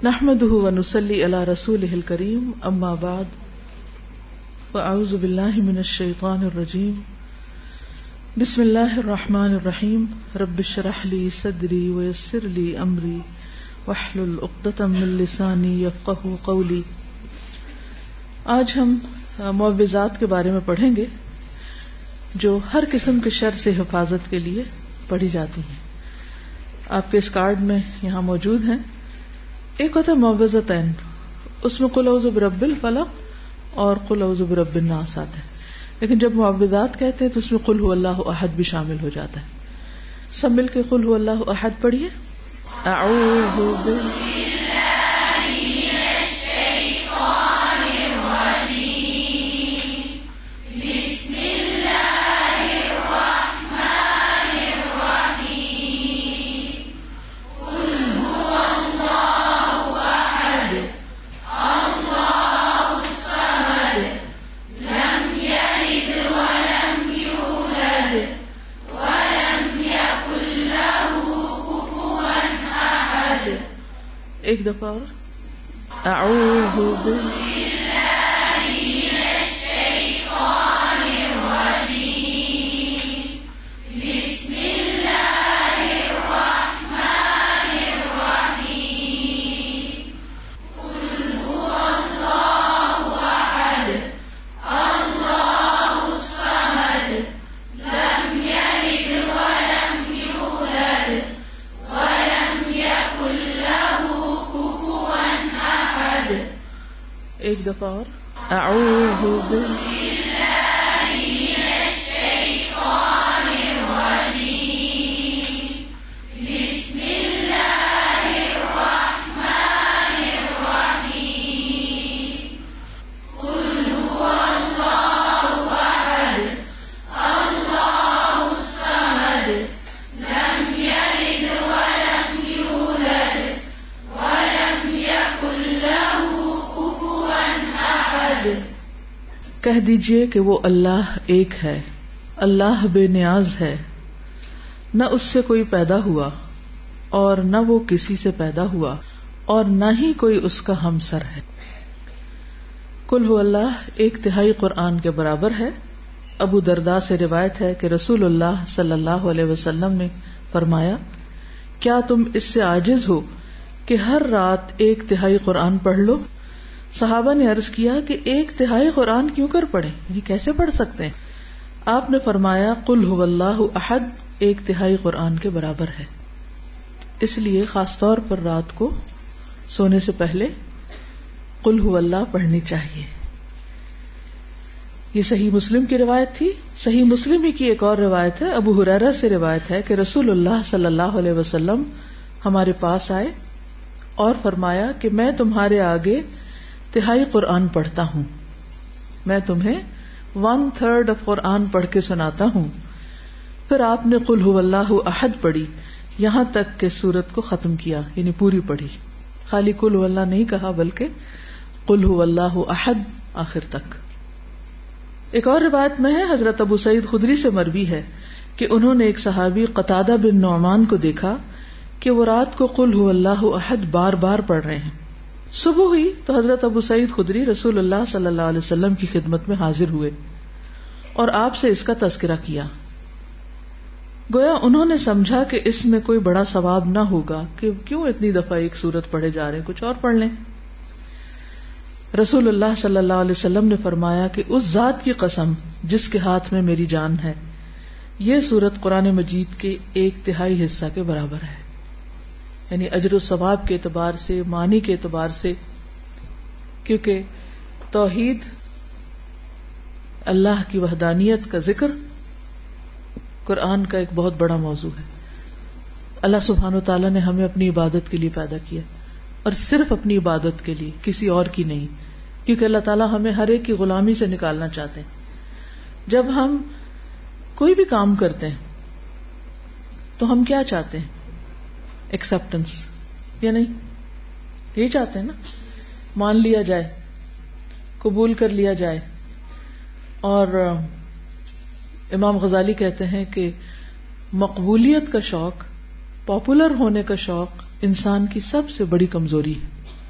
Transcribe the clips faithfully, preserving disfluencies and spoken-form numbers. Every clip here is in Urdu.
نحمده ونصلي على رسوله الكريم اما بعد فاعوذ بالله من الشيطان الرجيم بسم الله الرحمن الرحيم رب اشرح لي صدري ويسر لي امري واحلل عقدة من لساني يفقهوا قولي۔ آج ہم معوذات کے بارے میں پڑھیں گے جو ہر قسم کے شر سے حفاظت کے لیے پڑھی جاتی ہیں۔ آپ کے اس کارڈ میں یہاں موجود ہیں۔ ایک ہوتا ہے معوذتین، اس میں قل اعوذ برب الفلق اور قل اعوذ برب الناس آتا ہے، لیکن جب معوذات کہتے ہیں تو اس میں قل هو اللہ احد بھی شامل ہو جاتا ہے۔ سب مل کے قل هو اللہ احد پڑھیے۔ اعوذ باللہ من الشیطان الرجیم بسم اللہ الرحمن الرحیم قل هو اللہ احد اللہ الصمد لم یلد ولم یولد ولم یکن له کفوا احد۔ ایک دفعہ اور اعوذ باللہ من الشیطان الرجیم بسم اللہ الرحمن الرحیم قل هو اللہ احد اللہ الصمد لم یلد ولم یولد ولم یکن له کفوا احد۔ ایک دفعہ اور اعوذ باللہ من الشیطان الرجیم بسم اللہ الرحمن الرحیم قل هو اللہ احد اللہ الصمد لم یلد ولم یولد ولم یکن له کفوا احد۔ کہہ دیجئے کہ وہ اللہ ایک ہے، اللہ بے نیاز ہے، نہ اس سے کوئی پیدا ہوا اور نہ وہ کسی سے پیدا ہوا اور نہ ہی کوئی اس کا ہمسر ہے۔ قل هو اللہ ایک تہائی قرآن کے برابر ہے۔ ابو درداء سے روایت ہے کہ رسول اللہ صلی اللہ علیہ وسلم نے فرمایا، کیا تم اس سے عاجز ہو کہ ہر رات ایک تہائی قرآن پڑھ لو؟ صحابہ نے عرض کیا کہ ایک تہائی قرآن کیوں کر پڑھیں، یعنی کیسے پڑھ سکتے ہیں؟ آپ نے فرمایا قل هو اللہ احد ایک تہائی قرآن کے برابر ہے۔ اس لیے خاص طور پر رات کو سونے سے پہلے قل هو اللہ پڑھنی چاہیے۔ یہ صحیح مسلم کی روایت تھی۔ صحیح مسلم ہی کی ایک اور روایت ہے، ابو ہریرہ سے روایت ہے کہ رسول اللہ صلی اللہ علیہ وسلم ہمارے پاس آئے اور فرمایا کہ میں تمہارے آگے تہائی قرآن پڑھتا ہوں، میں تمہیں ون تھرڈ آف قرآن پڑھ کے سناتا ہوں۔ پھر آپ نے قل هو اللہ احد پڑھی یہاں تک کہ سورت کو ختم کیا، یعنی پوری پڑھی، خالی قل هو اللہ نہیں کہا بلکہ قل هو اللہ احد آخر تک۔ ایک اور روایت میں ہے، حضرت ابو سعید خدری سے مروی ہے کہ انہوں نے ایک صحابی قتادہ بن نعمان کو دیکھا کہ وہ رات کو قل هو اللہ احد بار بار پڑھ رہے ہیں۔ صبح ہوئی تو حضرت ابو سعید خدری رسول اللہ صلی اللہ علیہ وسلم کی خدمت میں حاضر ہوئے اور آپ سے اس کا تذکرہ کیا۔ گویا انہوں نے سمجھا کہ اس میں کوئی بڑا ثواب نہ ہوگا کہ کیوں اتنی دفعہ ایک سورت پڑھے جا رہے ہیں، کچھ اور پڑھ لیں۔ رسول اللہ صلی اللہ علیہ وسلم نے فرمایا کہ اس ذات کی قسم جس کے ہاتھ میں میری جان ہے، یہ سورت قرآن مجید کے ایک تہائی حصہ کے برابر ہے، یعنی اجر و ثواب کے اعتبار سے، معنی کے اعتبار سے، کیونکہ توحید، اللہ کی وحدانیت کا ذکر قرآن کا ایک بہت بڑا موضوع ہے۔ اللہ سبحانہ وتعالیٰ نے ہمیں اپنی عبادت کے لیے پیدا کیا، اور صرف اپنی عبادت کے لیے، کسی اور کی نہیں، کیونکہ اللہ تعالیٰ ہمیں ہر ایک کی غلامی سے نکالنا چاہتے ہیں۔ جب ہم کوئی بھی کام کرتے ہیں تو ہم کیا چاہتے ہیں؟ ایکسپٹنس، یا نہیں؟ یہی چاہتے ہیں نا، مان لیا جائے، قبول کر لیا جائے۔ اور امام غزالی کہتے ہیں کہ مقبولیت کا شوق، پاپولر ہونے کا شوق انسان کی سب سے بڑی کمزوری ہے۔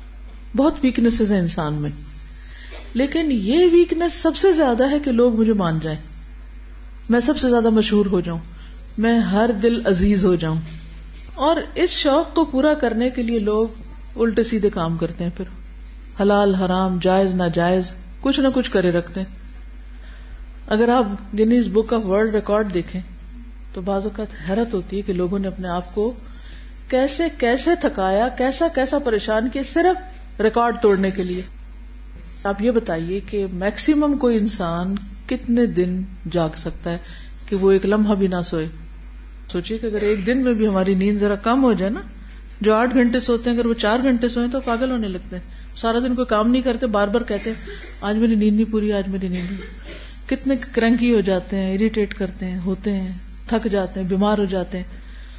بہت ویکنیسز ہیں انسان میں، لیکن یہ ویکنیس سب سے زیادہ ہے کہ لوگ مجھے مان جائیں، میں سب سے زیادہ مشہور ہو جاؤں، میں ہر دل عزیز ہو جاؤں. اور اس شوق کو پورا کرنے کے لیے لوگ الٹے سیدھے کام کرتے ہیں، پھر حلال حرام جائز ناجائز کچھ نہ کچھ کرے رکھتے ہیں. اگر آپ Guinness Book of World Record دیکھیں تو بعض اوقات حیرت ہوتی ہے کہ لوگوں نے اپنے آپ کو کیسے کیسے تھکایا، کیسا کیسا پریشان کیا صرف ریکارڈ توڑنے کے لیے. آپ یہ بتائیے کہ میکسیمم کوئی انسان کتنے دن جاگ سکتا ہے کہ وہ ایک لمحہ بھی نہ سوئے. سوچئے کہ اگر ایک دن میں بھی ہماری نیند ذرا کم ہو جائے نا، جو آٹھ گھنٹے سوتے ہیں اگر وہ چار گھنٹے سوئیں تو پاگل ہونے لگتے ہیں. سارا دن کوئی کام نہیں کرتے، بار بار کہتے ہیں آج میری نیند نہیں پوری، آج میری نیند نہیں. کتنے کرنکی ہو جاتے ہیں، اریٹیٹ کرتے ہیں، ہوتے ہیں، تھک جاتے ہیں، بیمار ہو جاتے ہیں.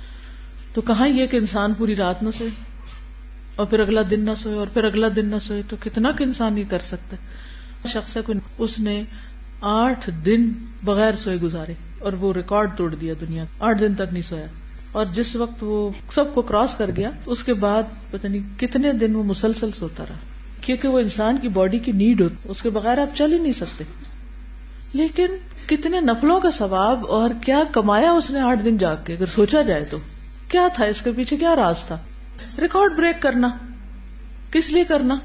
تو کہاں یہ کہ انسان پوری رات نہ سوئے اور پھر اگلا دن نہ سوئے اور پھر اگلا دن نہ سوئے. تو کتنا کہ انسان یہ کر سکتا ہے. شخص ہے کوئی اس نے آٹھ دن بغیر سوئے گزارے اور وہ ریکارڈ توڑ دیا دنیا، آٹھ دن تک نہیں سویا. اور جس وقت وہ سب کو کراس کر گیا اس کے بعد پتہ نہیں کتنے دن وہ مسلسل سوتا رہا، کیونکہ وہ انسان کی باڈی کی نیڈ ہوتی، اس کے بغیر آپ چل ہی نہیں سکتے. لیکن کتنے نفلوں کا ثواب اور کیا کمایا اس نے آٹھ دن جاگ کے، اگر سوچا جائے تو کیا تھا اس کے پیچھے، کیا راز تھا. ریکارڈ بریک کرنا کس لیے کرنا؟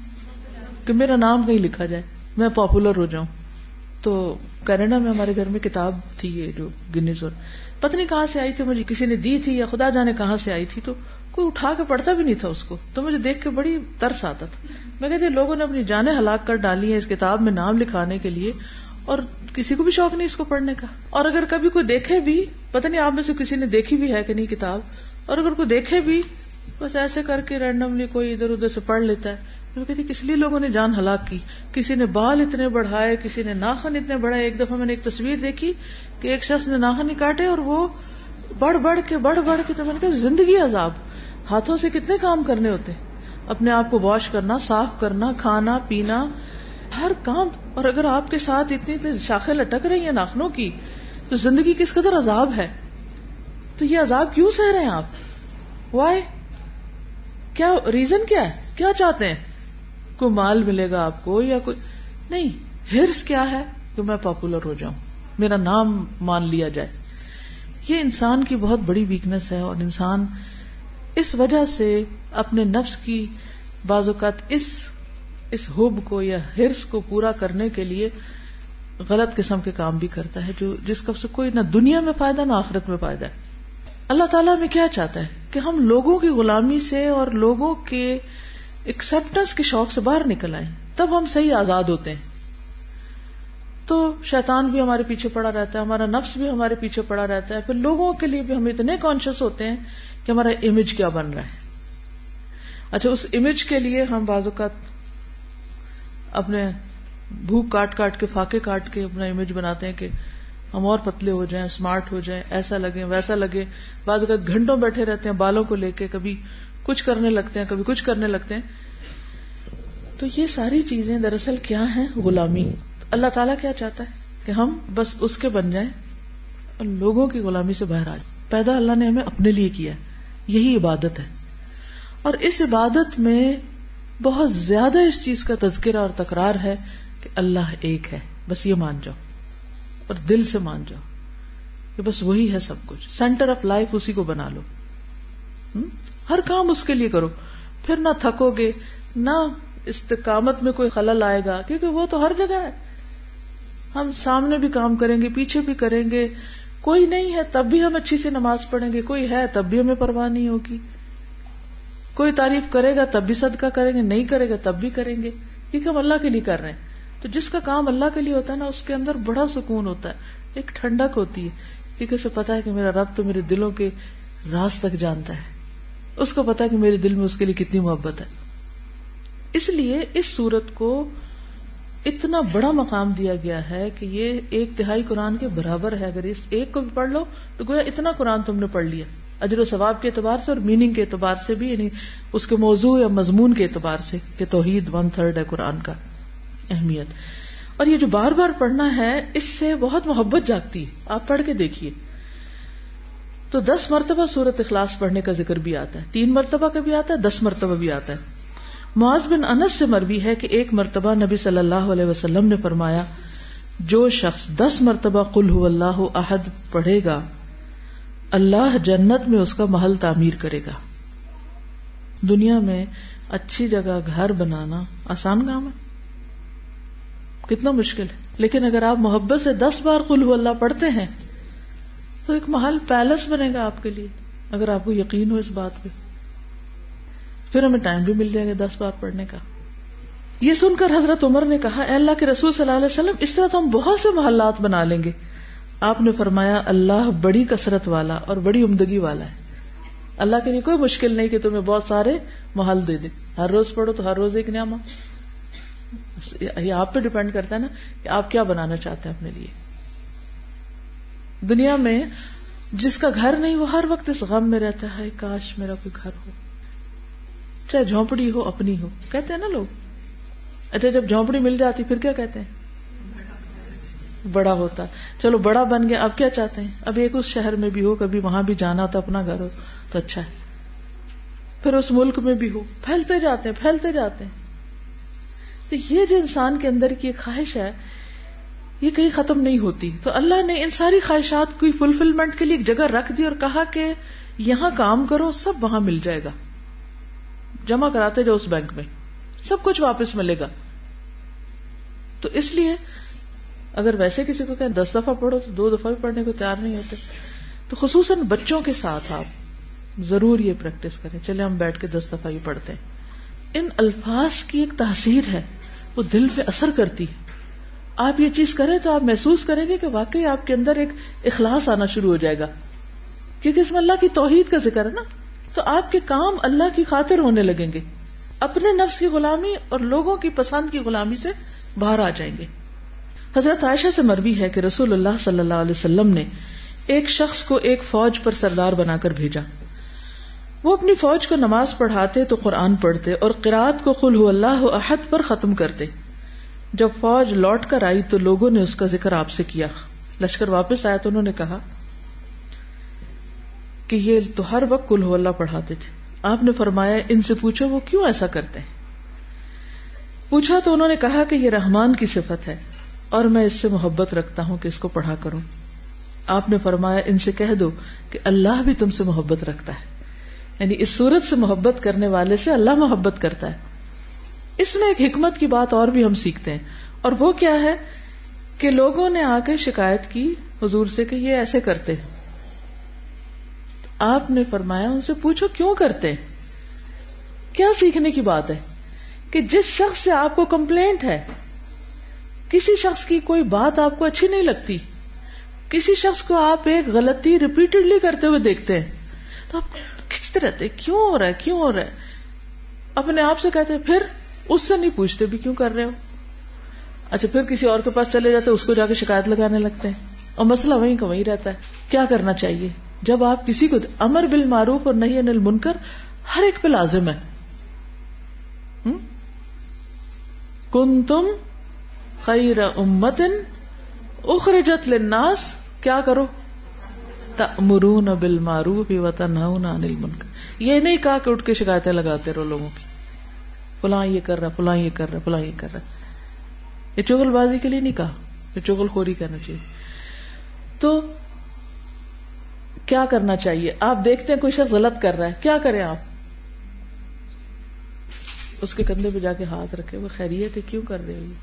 کہ میرا نام کہیں لکھا جائے، میں پاپولر ہو جاؤں. تو کینیڈا میں ہمارے گھر میں کتاب تھی یہ جو گنیز ورلڈ، پتہ نہیں کہاں سے آئی تھی، مجھے کسی نے دی تھی یا خدا جانے کہاں سے آئی تھی. تو کوئی اٹھا کے پڑھتا بھی نہیں تھا اس کو، تو مجھے دیکھ کے بڑی ترس آتا تھا. میں کہتی لوگوں نے اپنی جانیں ہلاک کر ڈالی ہیں اس کتاب میں نام لکھانے کے لیے، اور کسی کو بھی شوق نہیں اس کو پڑھنے کا. اور اگر کبھی کوئی دیکھے بھی، پتہ نہیں آپ میں سے کسی نے دیکھی بھی ہے کہ نہیں کتاب، اور اگر کوئی دیکھے بھی بس ایسے کر کے رینڈملی کوئی ادھر ادھر سے پڑھ لیتا ہے. میں کہتی کس لیے لوگوں نے جان ہلاک کی. کسی نے بال اتنے بڑھائے، کسی نے ناخن اتنے بڑھائے. ایک دفعہ میں نے ایک تصویر دیکھی کہ ایک شخص نے ناخن نہیں کاٹے اور وہ بڑھ بڑھ کے بڑھ بڑھ کے، تو میں نے کہا زندگی عذاب. ہاتھوں سے کتنے کام کرنے ہوتے، اپنے آپ کو واش کرنا، صاف کرنا، کھانا پینا، ہر کام. اور اگر آپ کے ساتھ اتنی اتنی شاخیں لٹک رہی ہیں ناخنوں کی، تو زندگی کس قدر عذاب ہے. تو یہ عذاب کیوں سہ رہے ہیں آپ؟ وائی؟ کیا ریزن کیا ہے؟ کیا چاہتے ہیں؟ کوئی مال ملے گا آپ کو یا کوئی نہیں. ہرس کیا ہے کہ میں پاپولر ہو جاؤں، میرا نام مان لیا جائے. یہ انسان کی بہت بڑی ویکنس ہے، اور انسان اس وجہ سے اپنے نفس کی بعض اوقات اس اس حب کو یا ہرس کو پورا کرنے کے لیے غلط قسم کے کام بھی کرتا ہے، جو جس کا کوئی نہ دنیا میں فائدہ نہ آخرت میں فائدہ ہے. اللہ تعالیٰ میں کیا چاہتا ہے کہ ہم لوگوں کی غلامی سے اور لوگوں کے ایکسپٹنس کے شوق سے باہر نکل آئیں، تب ہم صحیح آزاد ہوتے ہیں. تو شیطان بھی ہمارے پیچھے پڑا رہتا ہے، ہمارا نفس بھی ہمارے پیچھے پڑا رہتا ہے. پھر لوگوں کے لیے بھی ہم اتنے کانشیس ہوتے ہیں کہ ہمارا امیج کیا بن رہا ہے. اچھا، اس امیج کے لیے ہم بعض اوقات اپنے بھوک کاٹ کاٹ کے، فاقے کاٹ کے اپنا امیج بناتے ہیں کہ ہم اور پتلے ہو جائیں، اسمارٹ ہو جائیں، ایسا لگے ویسا لگے. بعض اوقات گھنٹوں بیٹھے رہتے ہیں بالوں کو لے کے، کبھی کچھ کرنے لگتے ہیں، کبھی کچھ کرنے لگتے ہیں. تو یہ ساری چیزیں دراصل کیا ہیں؟ غلامی. اللہ تعالیٰ کیا چاہتا ہے کہ ہم بس اس کے بن جائیں اور لوگوں کی غلامی سے باہر آ جائیں. پیدا اللہ نے ہمیں اپنے لیے کیا ہے، یہی عبادت ہے. اور اس عبادت میں بہت زیادہ اس چیز کا تذکرہ اور تکرار ہے کہ اللہ ایک ہے. بس یہ مان جاؤ اور دل سے مان جاؤ کہ بس وہی ہے سب کچھ. سینٹر آف لائف اسی کو بنا لو، ہر کام اس کے لیے کرو، پھر نہ تھکو گے، نہ استقامت میں کوئی خلل آئے گا، کیونکہ وہ تو ہر جگہ ہے. ہم سامنے بھی کام کریں گے، پیچھے بھی کریں گے. کوئی نہیں ہے تب بھی ہم اچھی سے نماز پڑھیں گے، کوئی ہے تب بھی ہمیں پرواہ نہیں ہوگی. کوئی تعریف کرے گا تب بھی صدقہ کریں گے، نہیں کرے گا تب بھی کریں گے، کیونکہ ہم اللہ کے لیے کر رہے ہیں. تو جس کا کام اللہ کے لیے ہوتا ہے نا، اس کے اندر بڑا سکون ہوتا ہے، ایک ٹھنڈک ہوتی ہے، کیونکہ اسے پتا ہے کہ میرا رب تو میرے دلوں کے راز تک جانتا ہے. اس کو پتا ہے کہ میرے دل میں اس کے لیے کتنی محبت ہے. اس لیے اس سورت کو اتنا بڑا مقام دیا گیا ہے کہ یہ ایک تہائی قرآن کے برابر ہے. اگر اس ایک کو بھی پڑھ لو تو گویا اتنا قرآن تم نے پڑھ لیا، اجر و ثواب کے اعتبار سے اور میننگ کے اعتبار سے بھی، یعنی اس کے موضوع یا مضمون کے اعتبار سے کہ توحید ون تھرڈ ہے قرآن کا اہمیت. اور یہ جو بار بار پڑھنا ہے اس سے بہت محبت جاگتی ہے. آپ پڑھ کے دیکھیے تو دس مرتبہ سورت اخلاص پڑھنے کا ذکر بھی آتا ہے، تین مرتبہ کا بھی آتا ہے، دس مرتبہ بھی آتا ہے. معاذ بن انس سے مروی ہے کہ ایک مرتبہ نبی صلی اللہ علیہ وسلم نے فرمایا جو شخص دس مرتبہ قل هو اللہ احد پڑھے گا اللہ جنت میں اس کا محل تعمیر کرے گا. دنیا میں اچھی جگہ گھر بنانا آسان کام ہے؟ کتنا مشکل ہے. لیکن اگر آپ محبت سے دس بار قل هو اللہ پڑھتے ہیں تو ایک محل پیلس بنے گا آپ کے لیے, اگر آپ کو یقین ہو اس بات پہ. پھر ہمیں ٹائم بھی مل جائے گا دس بار پڑھنے کا. یہ سن کر حضرت عمر نے کہا اے اللہ کے رسول صلی اللہ علیہ وسلم اس طرح تو ہم بہت سے محلات بنا لیں گے. آپ نے فرمایا اللہ بڑی کثرت والا اور بڑی عمدگی والا ہے. اللہ کے لیے کوئی مشکل نہیں کہ تمہیں بہت سارے محل دے دے. ہر روز پڑھو تو ہر روز ایک نعمہ. یہ آپ پہ ڈیپینڈ کرتا ہے نا کہ آپ کیا بنانا چاہتے ہیں اپنے لیے. دنیا میں جس کا گھر نہیں وہ ہر وقت اس غم میں رہتا ہے کاش میرا کوئی گھر ہو, چاہے جھونپڑی ہو اپنی ہو. کہتے ہیں نا لوگ. اچھا جب جھونپڑی مل جاتی پھر کیا کہتے ہیں؟ بڑا ہوتا. چلو بڑا بن گیا, اب کیا چاہتے ہیں؟ اب ایک اس شہر میں بھی ہو, کبھی وہاں بھی جانا ہوتا, اپنا گھر ہو تو اچھا ہے. پھر اس ملک میں بھی ہو, پھیلتے جاتے ہیں پھیلتے جاتے ہیں. تو یہ جو انسان کے اندر کی ایک خواہش ہے یہ کہیں ختم نہیں ہوتی. تو اللہ نے ان ساری خواہشات کی فلفلمنٹ کے لیے ایک جگہ رکھ دی اور کہا کہ یہاں کام کرو, سب وہاں مل جائے گا. جمع کراتے جو اس بینک میں سب کچھ واپس ملے گا. تو اس لیے اگر ویسے کسی کو کہیں دس دفعہ پڑھو تو دو دفعہ بھی پڑھنے کو تیار نہیں ہوتے. تو خصوصاً بچوں کے ساتھ آپ ضرور یہ پریکٹس کریں. چلے ہم بیٹھ کے دس دفعہ ہی پڑھتے ہیں. ان الفاظ کی ایک تاثیر ہے, وہ دل پہ اثر کرتی ہے. آپ یہ چیز کریں تو آپ محسوس کریں گے کہ واقعی آپ کے اندر ایک اخلاص آنا شروع ہو جائے گا, کیونکہ اس میں اللہ کی توحید کا ذکر ہے نا. تو آپ کے کام اللہ کی خاطر ہونے لگیں گے, اپنے نفس کی غلامی اور لوگوں کی پسند کی غلامی سے باہر آ جائیں گے. حضرت عائشہ سے مروی ہے کہ رسول اللہ صلی اللہ علیہ وسلم نے ایک شخص کو ایک فوج پر سردار بنا کر بھیجا. وہ اپنی فوج کو نماز پڑھاتے تو قرآن پڑھتے اور قرات کو قل هو اللہ احد پر ختم کرتے. جب فوج لوٹ کر آئی تو لوگوں نے اس کا ذکر آپ سے کیا. لشکر واپس آیا تو انہوں نے کہا کہ یہ تو ہر وقت قل هو اللہ پڑھاتے تھے. آپ نے فرمایا ان سے پوچھو وہ کیوں ایسا کرتے ہیں. پوچھا تو انہوں نے کہا کہ یہ رحمان کی صفت ہے اور میں اس سے محبت رکھتا ہوں کہ اس کو پڑھا کروں. آپ نے فرمایا ان سے کہہ دو کہ اللہ بھی تم سے محبت رکھتا ہے, یعنی اس صورت سے محبت کرنے والے سے اللہ محبت کرتا ہے. اس میں ایک حکمت کی بات اور بھی ہم سیکھتے ہیں, اور وہ کیا ہے کہ لوگوں نے آ کے شکایت کی حضور سے کہ یہ ایسے کرتے. آپ نے فرمایا ان سے پوچھو کیوں کرتے. کیا سیکھنے کی بات ہے کہ جس شخص سے آپ کو کمپلینٹ ہے, کسی شخص کی کوئی بات آپ کو اچھی نہیں لگتی, کسی شخص کو آپ ایک غلطی ریپیٹڈلی کرتے ہوئے دیکھتے ہیں تو آپ کھنچتے رہتے کیوں ہو رہا ہے کیوں ہو رہا ہے. اپنے آپ سے کہتے پھر اس سے نہیں پوچھتے بھی کیوں کر رہے ہو. اچھا پھر کسی اور کے پاس چلے جاتے, اس کو جا کے شکایت لگانے لگتے ہیں اور مسئلہ وہیں کا وہیں رہتا ہے. کیا کرنا چاہیے جب آپ کسی کو امر بالمعروف اور نہی عن المنکر ہر ایک پہ لازم ہے. کنتم خیر امت اخرجت للناس, کیا کرو تأمرون بالمعروف وتنہون عن المنکر. یہ نہیں کہا کہ اٹھ کے شکایتیں لگاتے رہو لوگوں کی, فلاں یہ کر رہا فلاں یہ کر رہا فلاں یہ کر رہا. یہ چغل بازی کے لیے نہیں کہا, یہ چغل خوری کرنا چاہیے. تو کیا کرنا چاہیے؟ آپ دیکھتے ہیں کوئی شخص غلط کر رہا ہے, کیا کریں آپ؟ اس کے کندھے پہ جا کے ہاتھ رکھے, وہ خیریت ہے کیوں کر رہے ہو.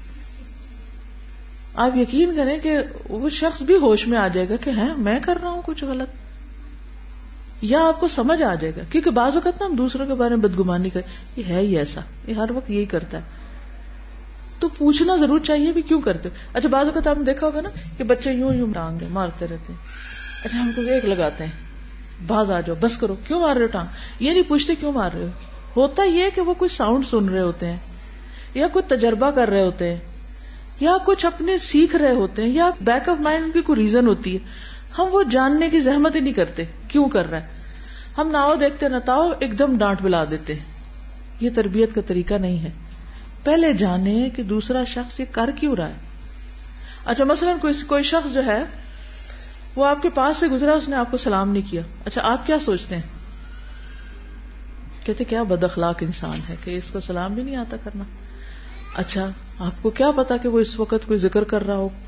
آپ یقین کریں کہ وہ شخص بھی ہوش میں آ جائے گا کہ ہیں میں کر رہا ہوں کچھ غلط, یا آپ کو سمجھ آ جائے گا. کیونکہ بعض اوقات نا ہم دوسروں کے بارے میں بدگمانی کریں, یہ ہے ہی ایسا, یہ ہر وقت یہی کرتا ہے. تو پوچھنا ضرور چاہیے بھی کیوں کرتے. اچھا بعض اوقات آپ نے دیکھا ہوگا نا کہ بچے یوں یوں ٹانگ مارتے رہتے ہیں. اچھا ہم کو ایک لگاتے ہیں, باز آ جاؤ بس کرو, کیوں مار رہے ہو ٹانگ. یہ نہیں پوچھتے کیوں مار رہے ہو. ہوتا یہ کہ وہ کوئی ساؤنڈ سن رہے ہوتے ہیں, یا کوئی تجربہ کر رہے ہوتے ہیں, یا کچھ اپنے سیکھ رہے ہوتے ہیں, یا بیک آف مائنڈ کی کوئی ریزن ہوتی ہے. ہم وہ جاننے کی زحمت ہی نہیں کرتے کیوں کر رہا ہے. ہم ناؤ دیکھتے نتاؤ ایک دم ڈانٹ بلا دیتے ہیں. یہ تربیت کا طریقہ نہیں ہے. پہلے جانے کہ دوسرا شخص یہ کر کیوں رہا ہے. اچھا مثلا کوئی کوئی شخص جو ہے وہ آپ کے پاس سے گزرا, اس نے آپ کو سلام نہیں کیا. اچھا آپ کیا سوچتے ہیں کہتے کیا بد اخلاق انسان ہے کہ اس کو سلام بھی نہیں آتا کرنا. اچھا آپ کو کیا پتا کہ وہ اس وقت کوئی ذکر کر رہا ہو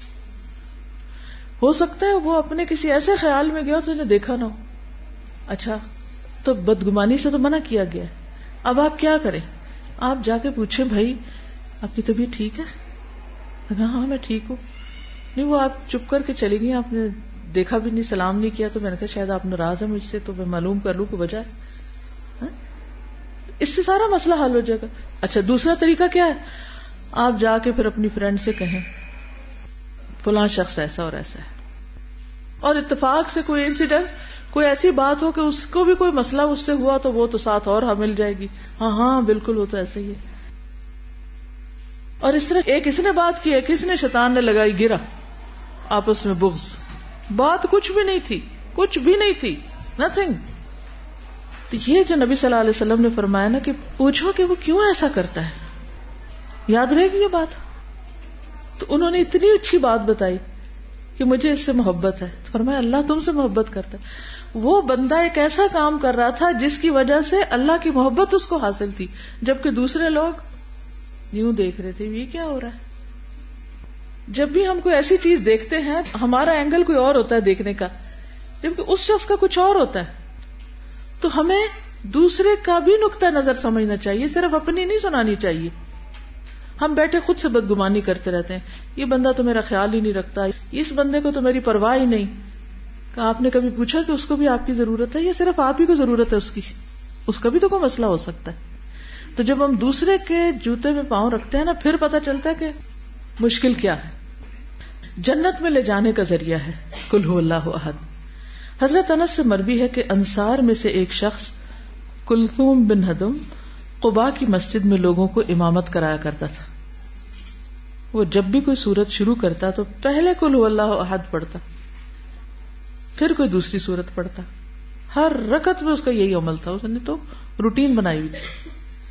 ہو سکتا ہے وہ اپنے کسی ایسے خیال میں گیا تو انہیں دیکھا نہ ہو. اچھا تو بدگمانی سے تو منع کیا گیا ہے. اب آپ کیا کریں؟ آپ جا کے پوچھیں بھائی آپ کی طبیعت ٹھیک ہے؟ ہاں ہاں میں ٹھیک ہوں. نہیں وہ آپ چپ کر کے چلی گئی, آپ نے دیکھا بھی نہیں, سلام نہیں کیا, تو میں نے کہا شاید آپ ناراض ہیں مجھ سے, تو میں معلوم کر لوں کہ وجہ ہے. اس سے سارا مسئلہ حل ہو جائے گا. اچھا دوسرا طریقہ کیا ہے؟ آپ جا کے پھر اپنی فرینڈ سے کہیں فلاں شخص ایسا اور ایسا ہے, اور اتفاق سے کوئی انسیڈنٹ, کوئی ایسی بات ہو کہ اس کو بھی کوئی مسئلہ اس سے ہوا تو وہ تو ساتھ اور مل جائے گی, ہاں ہاں بالکل وہ تو ایسا ہی ہے. اور اس طرح ایک اس نے بات کی, ایک اس نے, شیطان نے لگائی گرا, آپس میں بغض, بات کچھ بھی نہیں تھی, کچھ بھی نہیں تھی, نتھنگ. تو یہ جو نبی صلی اللہ علیہ وسلم نے فرمایا نا کہ پوچھو کہ وہ کیوں ایسا کرتا ہے, یاد رہے گی یہ بات. تو انہوں نے اتنی اچھی بات بتائی کہ مجھے اس سے محبت ہے. تو فرمایا اللہ تم سے محبت کرتا ہے. وہ بندہ ایک ایسا کام کر رہا تھا جس کی وجہ سے اللہ کی محبت اس کو حاصل تھی, جبکہ دوسرے لوگ یوں دیکھ رہے تھے یہ کیا ہو رہا ہے. جب بھی ہم کوئی ایسی چیز دیکھتے ہیں ہمارا اینگل کوئی اور ہوتا ہے دیکھنے کا, جبکہ اس شخص کا کچھ اور ہوتا ہے. تو ہمیں دوسرے کا بھی نقطہ نظر سمجھنا چاہیے, صرف اپنی نہیں سنانی چاہیے. ہم بیٹھے خود سے بدگمانی کرتے رہتے ہیں, یہ بندہ تو میرا خیال ہی نہیں رکھتا, اس بندے کو تو میری پرواہ ہی نہیں. کہ آپ نے کبھی پوچھا کہ اس کو بھی آپ کی ضرورت ہے یا صرف آپ ہی کو ضرورت ہے اس کی؟ اس کا بھی تو کوئی مسئلہ ہو سکتا ہے. تو جب ہم دوسرے کے جوتے میں پاؤں رکھتے ہیں نا, پھر پتہ چلتا ہے کہ مشکل کیا ہے. جنت میں لے جانے کا ذریعہ ہے قل هو اللہ احد. حضرت انس سے مروی ہے کہ انصار میں سے ایک شخص کلثوم بن ہدم قباء کی مسجد میں لوگوں کو امامت کرایا کرتا تھا. وہ جب بھی کوئی سورت شروع کرتا تو پہلے قل هو اللہ احد پڑھتا, پھر کوئی دوسری سورت پڑھتا. ہر رکعت میں اس کا یہی عمل تھا, اس نے تو روٹین بنائی ہوئی تھی.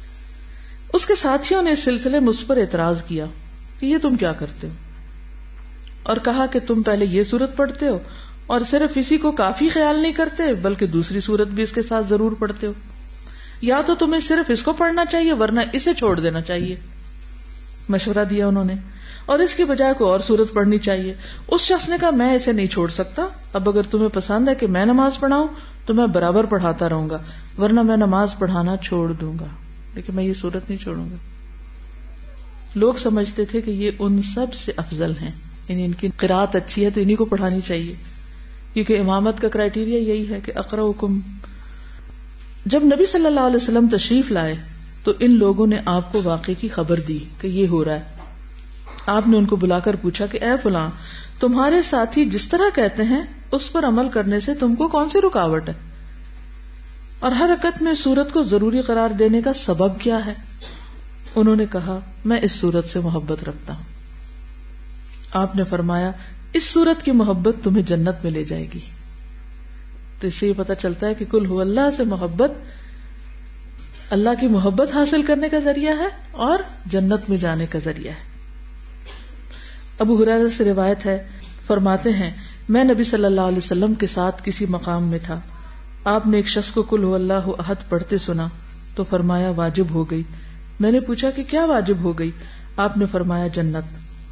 اس کے ساتھیوں نے اس سلسلے میں اس پر اعتراض کیا کہ یہ تم کیا کرتے ہو, اور کہا کہ تم پہلے یہ سورت پڑھتے ہو اور صرف اسی کو کافی خیال نہیں کرتے بلکہ دوسری سورت بھی اس کے ساتھ ضرور پڑھتے ہو. یا تو تمہیں صرف اس کو پڑھنا چاہیے ورنہ اسے چھوڑ دینا چاہیے. مشورہ دیا انہوں نے, اور اس کی بجائے کوئی اور سورت پڑھنی چاہیے. اس شخص نے کہا میں اسے نہیں چھوڑ سکتا, اب اگر تمہیں پسند ہے کہ میں نماز پڑھاؤں تو میں برابر پڑھاتا رہوں گا, ورنہ میں نماز پڑھانا چھوڑ دوں گا, لیکن میں یہ سورت نہیں چھوڑوں گا. لوگ سمجھتے تھے کہ یہ ان سب سے افضل ہیں, یعنی ان کی قرات اچھی ہے تو انہی کو پڑھانی چاہیے, کیونکہ امامت کا کرائیٹیریا یہی ہے کہ اقرؤکم. جب نبی صلی اللہ علیہ وسلم تشریف لائے تو ان لوگوں نے آپ کو واقعے کی خبر دی کہ یہ ہو رہا ہے. آپ نے ان کو بلا کر پوچھا کہ اے فلاں, تمہارے ساتھی جس طرح کہتے ہیں اس پر عمل کرنے سے تم کو کون سی رکاوٹ ہے, اور ہر رکعت میں سورت کو ضروری قرار دینے کا سبب کیا ہے؟ انہوں نے کہا میں اس سورت سے محبت رکھتا ہوں. آپ نے فرمایا اس سورت کی محبت تمہیں جنت میں لے جائے گی. تو اس سے یہ پتہ چلتا ہے کہ قل هو اللہ سے محبت اللہ کی محبت حاصل کرنے کا ذریعہ ہے اور جنت میں جانے کا ذریعہ ہے. ابو ہریرہ سے روایت ہے, فرماتے ہیں میں نبی صلی اللہ علیہ وسلم کے ساتھ کسی مقام میں تھا, آپ نے ایک شخص کو قل هو اللہ احد پڑھتے سنا تو فرمایا واجب ہو گئی. میں نے پوچھا کہ کیا واجب ہو گئی؟ آپ نے فرمایا جنت.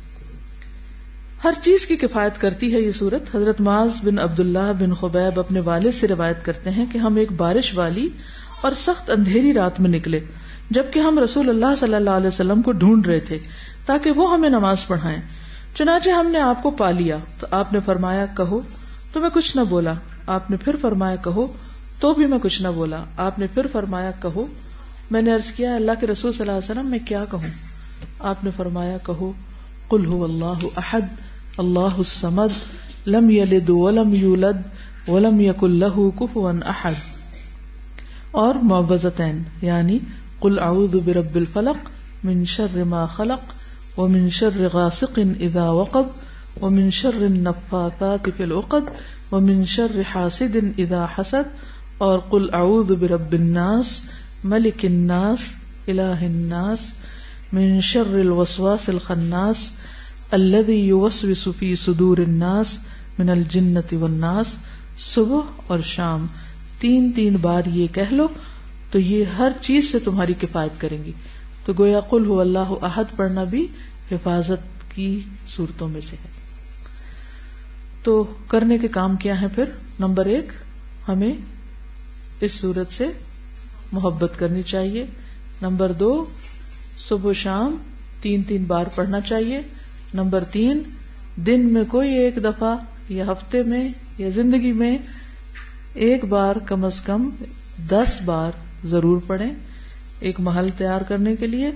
ہر چیز کی کفایت کرتی ہے یہ سورت. حضرت معاذ بن عبداللہ بن خبیب اپنے والد سے روایت کرتے ہیں کہ ہم ایک بارش والی اور سخت اندھیری رات میں نکلے, جبکہ ہم رسول اللہ صلی اللہ علیہ وسلم کو ڈھونڈ رہے تھے تاکہ وہ ہمیں نماز پڑھائیں. چنانچہ ہم نے آپ کو پا لیا تو آپ نے فرمایا کہو, تو میں کچھ نہ بولا. آپ نے پھر فرمایا کہو, تو بھی میں کچھ نہ بولا. آپ نے پھر فرمایا کہو. میں نے عرض کیا اللہ کے رسول صلی اللہ علیہ وسلم میں کیا کہوں؟ آپ نے فرمایا کہو قل هو اللہ احد اللہ الصمد لم یلد ولم یولد ولم یکن له کفوا احد. اور معوذتین یعنی قل اعوذ برب الفلق من شر ما خلق ومن شر غاسق اذا وقب ومن شر النفاثات في العقد ومن شر حاسد اذا حسد, اور قل اعوذ برب الناس ملک الناس الہ الناس من شر الوسواس الخناس الذي يوسوس في صدور الناس من الجنة والناس. صبح اور شام تین تین بار یہ کہہ لو تو یہ ہر چیز سے تمہاری کفایت کریں گی. تو گویا قل هو اللہ احد پڑھنا بھی حفاظت کی صورتوں میں سے ہے. تو کرنے کے کام کیا ہیں پھر؟ نمبر ایک، ہمیں اس صورت سے محبت کرنی چاہیے. نمبر دو، صبح و شام تین تین بار پڑھنا چاہیے. نمبر تین، دن میں کوئی ایک دفعہ یا ہفتے میں یا زندگی میں ایک بار کم از کم دس بار ضرور پڑھیں، ایک محل تیار کرنے کے لیے.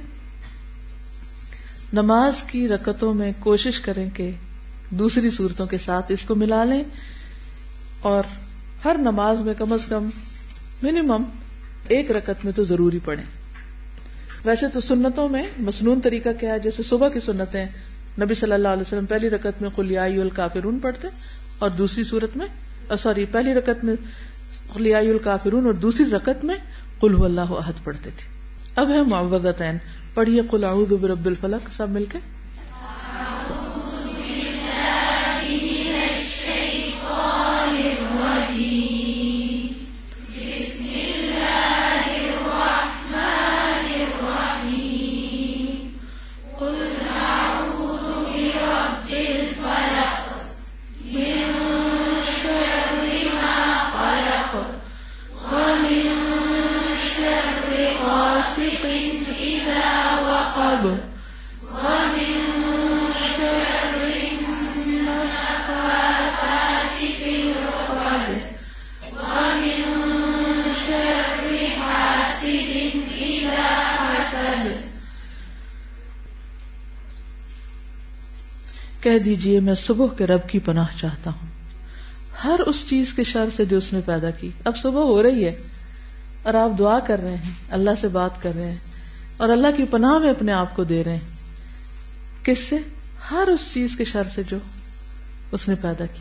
نماز کی رکعتوں میں کوشش کریں کہ دوسری صورتوں کے ساتھ اس کو ملا لیں، اور ہر نماز میں کم از کم منیمم ایک رکعت میں تو ضروری پڑھیں. ویسے تو سنتوں میں مسنون طریقہ کیا ہے، جیسے صبح کی سنتیں نبی صلی اللہ علیہ وسلم پہلی رکعت میں قل یا ایھا الکافرون پڑھتے اور دوسری صورت میں سوری پہلی رکعت میں قل یا ایھا الکافرون اور دوسری رکعت میں قل هو اللہ احد پڑھتے تھے. اب ہے معوذتین، پڑھیے قل اعوذ برب الفلق سب مل کے. کہہ دیجئے میں صبح کے رب کی پناہ چاہتا ہوں ہر اس چیز کے شر سے جو اس نے پیدا کی. اب صبح ہو رہی ہے اور آپ دعا کر رہے ہیں، اللہ سے بات کر رہے ہیں اور اللہ کی پناہ میں اپنے آپ کو دے رہے ہیں. کس سے؟ ہر اس چیز کے شر سے جو اس نے پیدا کی.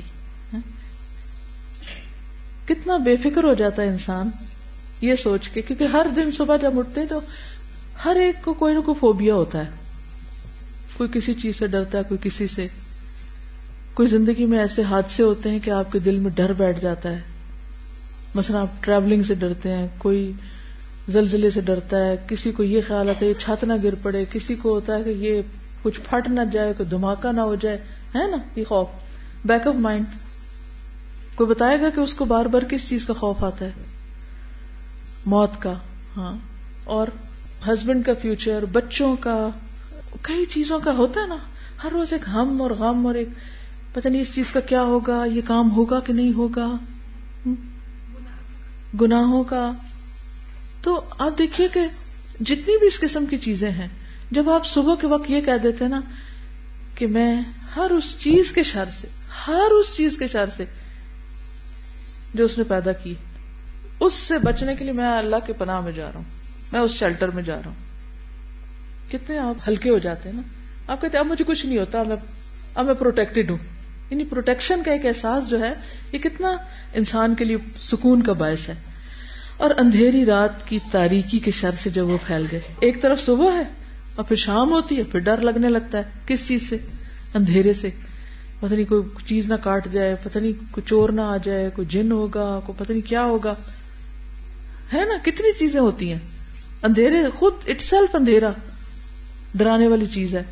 کتنا بے فکر ہو جاتا ہے انسان یہ سوچ کے، کیونکہ ہر دن صبح جب اٹھتے ہیں تو ہر ایک کو کوئی نہ کوئی فوبیا ہوتا ہے. کوئی کسی چیز سے ڈرتا ہے، کوئی کسی سے. کوئی زندگی میں ایسے حادثے ہوتے ہیں کہ آپ کے دل میں ڈر بیٹھ جاتا ہے. مثلا آپ ٹریولنگ سے ڈرتے ہیں، کوئی زلزلے سے ڈرتا ہے، کسی کو یہ خیال آتا ہے یہ چھت نہ گر پڑے، کسی کو ہوتا ہے کہ یہ کچھ پھٹ نہ جائے، کوئی دھماکہ نہ ہو جائے، ہے نا. یہ خوف بیک آف مائنڈ. کوئی بتائے گا کہ اس کو بار بار کس چیز کا خوف آتا ہے؟ موت کا. ہاں. اور ہسبینڈ کا فیوچر، بچوں کا، کئی چیزوں کا ہوتا ہے نا. ہر روز ایک ہم اور غم اور ایک پتہ نہیں اس چیز کا کیا ہوگا، یہ کام ہوگا کہ نہیں ہوگا، گناہوں کا. تو آپ دیکھیے کہ جتنی بھی اس قسم کی چیزیں ہیں، جب آپ صبح کے وقت یہ کہہ دیتے ہیں نا کہ میں ہر اس چیز کے شر سے ہر اس چیز کے شر سے جو اس نے پیدا کی، اس سے بچنے کے لیے میں اللہ کے پناہ میں جا رہا ہوں، میں اس شیلٹر میں جا رہا ہوں. کتنے آپ ہلکے ہو جاتے ہیں نا. آپ کہتے ہیں اب مجھے کچھ نہیں ہوتا، میں اب میں پروٹیکٹڈ ہوں. یعنی پروٹیکشن کا ایک احساس جو ہے یہ کتنا انسان کے لیے سکون کا باعث ہے. اور اندھیری رات کی تاریکی کے شر سے جب وہ پھیل گئے، ایک طرف صبح ہے اور پھر شام ہوتی ہے، پھر ڈر لگنے لگتا ہے. کس چیز سے؟ اندھیرے سے. پتہ نہیں کوئی چیز نہ کاٹ جائے، پتہ نہیں کوئی چور نہ آ جائے، کوئی جن ہوگا، کوئی پتہ نہیں کیا ہوگا، ہے نا. کتنی چیزیں ہوتی ہیں. اندھیرے خود اٹ سیلف اندھیرا ڈرانے والی چیز ہے.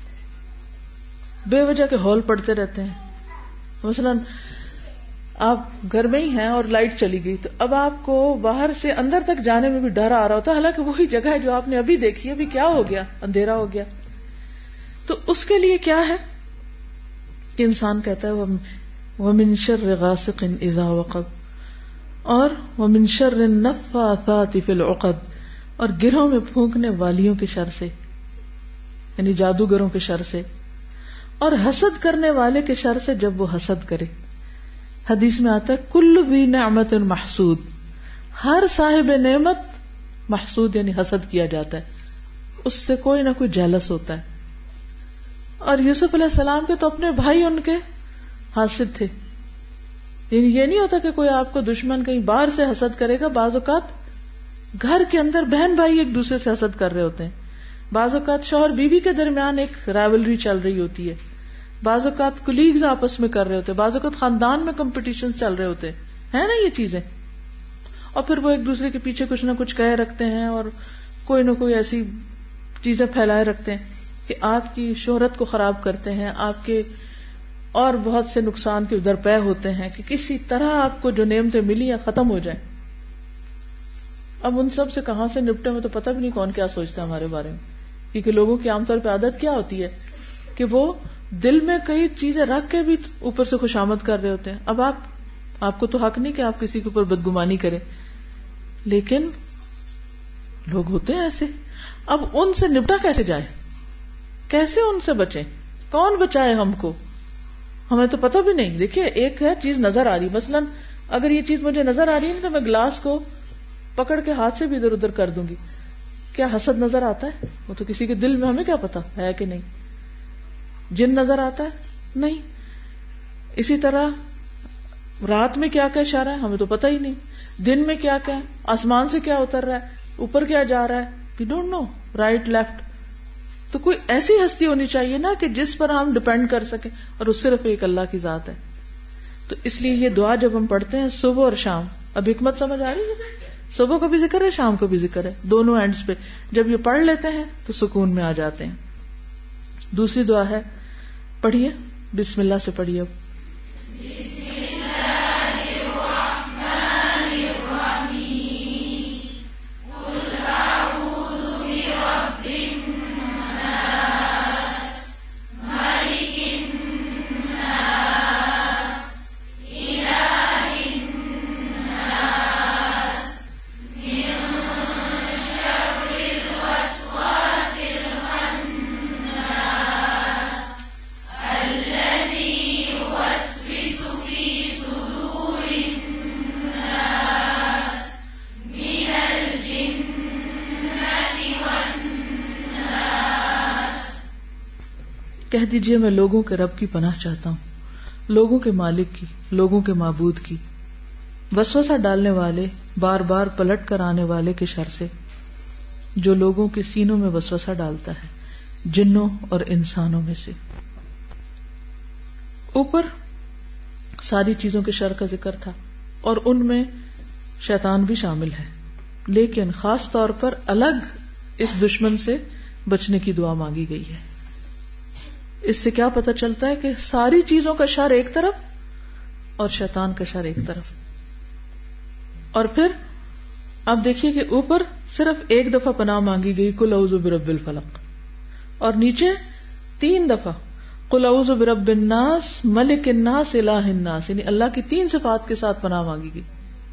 بے وجہ کے ہال پڑتے رہتے ہیں. مثلا آپ گھر میں ہی ہیں اور لائٹ چلی گئی، تو اب آپ کو باہر سے اندر تک جانے میں بھی ڈر آ رہا ہوتا ہے، حالانکہ وہی جگہ ہے جو آپ نے ابھی دیکھی ہے. ابھی کیا ہو گیا؟ اندھیرا ہو گیا. تو اس کے لیے کیا ہے کہ انسان کہتا ہے وَمِن شَرِّ غَاسِقٍ إِذَا وَقَبَ اور وَمِن شَرِّ النَّفَّاثَاتِ فِي الْعُقَدِ اور گرہوں میں پھونکنے والیوں کے شر سے، یعنی جادوگروں کے شر سے، اور حسد کرنے والے کے شر سے جب وہ حسد کرے. حدیث میں آتا ہے کل ذی نعمت محسود، ہر صاحب نعمت محسود یعنی حسد کیا جاتا ہے، اس سے کوئی نہ کوئی جیلس ہوتا ہے. اور یوسف علیہ السلام کے تو اپنے بھائی ان کے حاسد تھے. یعنی یہ نہیں ہوتا کہ کوئی آپ کو دشمن کہیں باہر سے حسد کرے گا، بعض اوقات گھر کے اندر بہن بھائی ایک دوسرے سے حسد کر رہے ہوتے ہیں، بعض اوقات شوہر بیوی کے درمیان ایک رائولری چل رہی ہوتی ہے، بعض اوقات کولیگز آپس میں کر رہے ہوتے ہیں، بعض اوقات خاندان میں کمپٹیشن چل رہے ہوتے ہیں، ہے نا یہ چیزیں. اور پھر وہ ایک دوسرے کے پیچھے کچھ نہ کچھ کہہ رکھتے ہیں اور کوئی نہ کوئی ایسی چیزیں پھیلائے رکھتے ہیں کہ آپ کی شہرت کو خراب کرتے ہیں، آپ کے اور بہت سے نقصان کے درپے ہوتے ہیں کہ کسی طرح آپ کو جو نعمتیں ملی ہیں ختم ہو جائیں. اب ان سب سے کہاں سے نپٹے میں تو پتہ بھی نہیں کون کیا سوچتا ہے ہمارے بارے میں، کیونکہ لوگوں کی عام طور پہ عادت کیا ہوتی ہے کہ وہ دل میں کئی چیزیں رکھ کے بھی اوپر سے خوشامد کر رہے ہوتے ہیں. اب آپ آپ کو تو حق نہیں کہ آپ کسی کے اوپر بدگمانی کریں، لیکن لوگ ہوتے ہیں ایسے. اب ان سے نپٹا کیسے جائے، کیسے ان سے بچیں، کون بچائے ہم کو؟ ہمیں تو پتہ بھی نہیں. دیکھیے ایک ہے چیز نظر آ رہی، مثلا اگر یہ چیز مجھے نظر آ رہی ہے تو میں گلاس کو پکڑ کے ہاتھ سے بھی ادھر ادھر کر دوں گی. کیا حسد نظر آتا ہے؟ وہ تو کسی کے دل میں، ہمیں کیا پتا ہے کہ نہیں. جن نظر آتا ہے؟ نہیں. اسی طرح رات میں کیا کیا اشارہ ہے ہمیں تو پتہ ہی نہیں. دن میں کیا کیا، آسمان سے کیا اتر رہا ہے، اوپر کیا جا رہا ہے، we don't know right left. تو کوئی ایسی ہستی ہونی چاہیے نا کہ جس پر ہم ڈپینڈ کر سکیں، اور وہ صرف ایک اللہ کی ذات ہے. تو اس لیے یہ دعا جب ہم پڑھتے ہیں صبح اور شام، اب حکمت سمجھ آ رہی ہے، صبح کو بھی ذکر ہے شام کو بھی ذکر ہے، دونوں اینڈز پہ جب یہ پڑھ لیتے ہیں تو سکون میں آ جاتے ہیں. دوسری دعا ہے، پڑھیے بسم اللہ سے پڑھیے. کہہ دیجئے میں لوگوں کے رب کی پناہ چاہتا ہوں، لوگوں کے مالک کی، لوگوں کے معبود کی، وسوسہ ڈالنے والے، بار بار پلٹ کر آنے والے کے شر سے، جو لوگوں کے سینوں میں وسوسہ ڈالتا ہے، جنوں اور انسانوں میں سے. اوپر ساری چیزوں کے شر کا ذکر تھا اور ان میں شیطان بھی شامل ہے، لیکن خاص طور پر الگ اس دشمن سے بچنے کی دعا مانگی گئی ہے. اس سے کیا پتہ چلتا ہے کہ ساری چیزوں کا شر ایک طرف اور شیطان کا شر ایک طرف. اور پھر اب دیکھیے کہ اوپر صرف ایک دفعہ پناہ مانگی گئی قل اعوذ برب الفلق، اور نیچے تین دفعہ قل اعوذ برب الناس ملک الناس الہ الناس، یعنی اللہ کی تین صفات کے ساتھ پناہ مانگی گئی.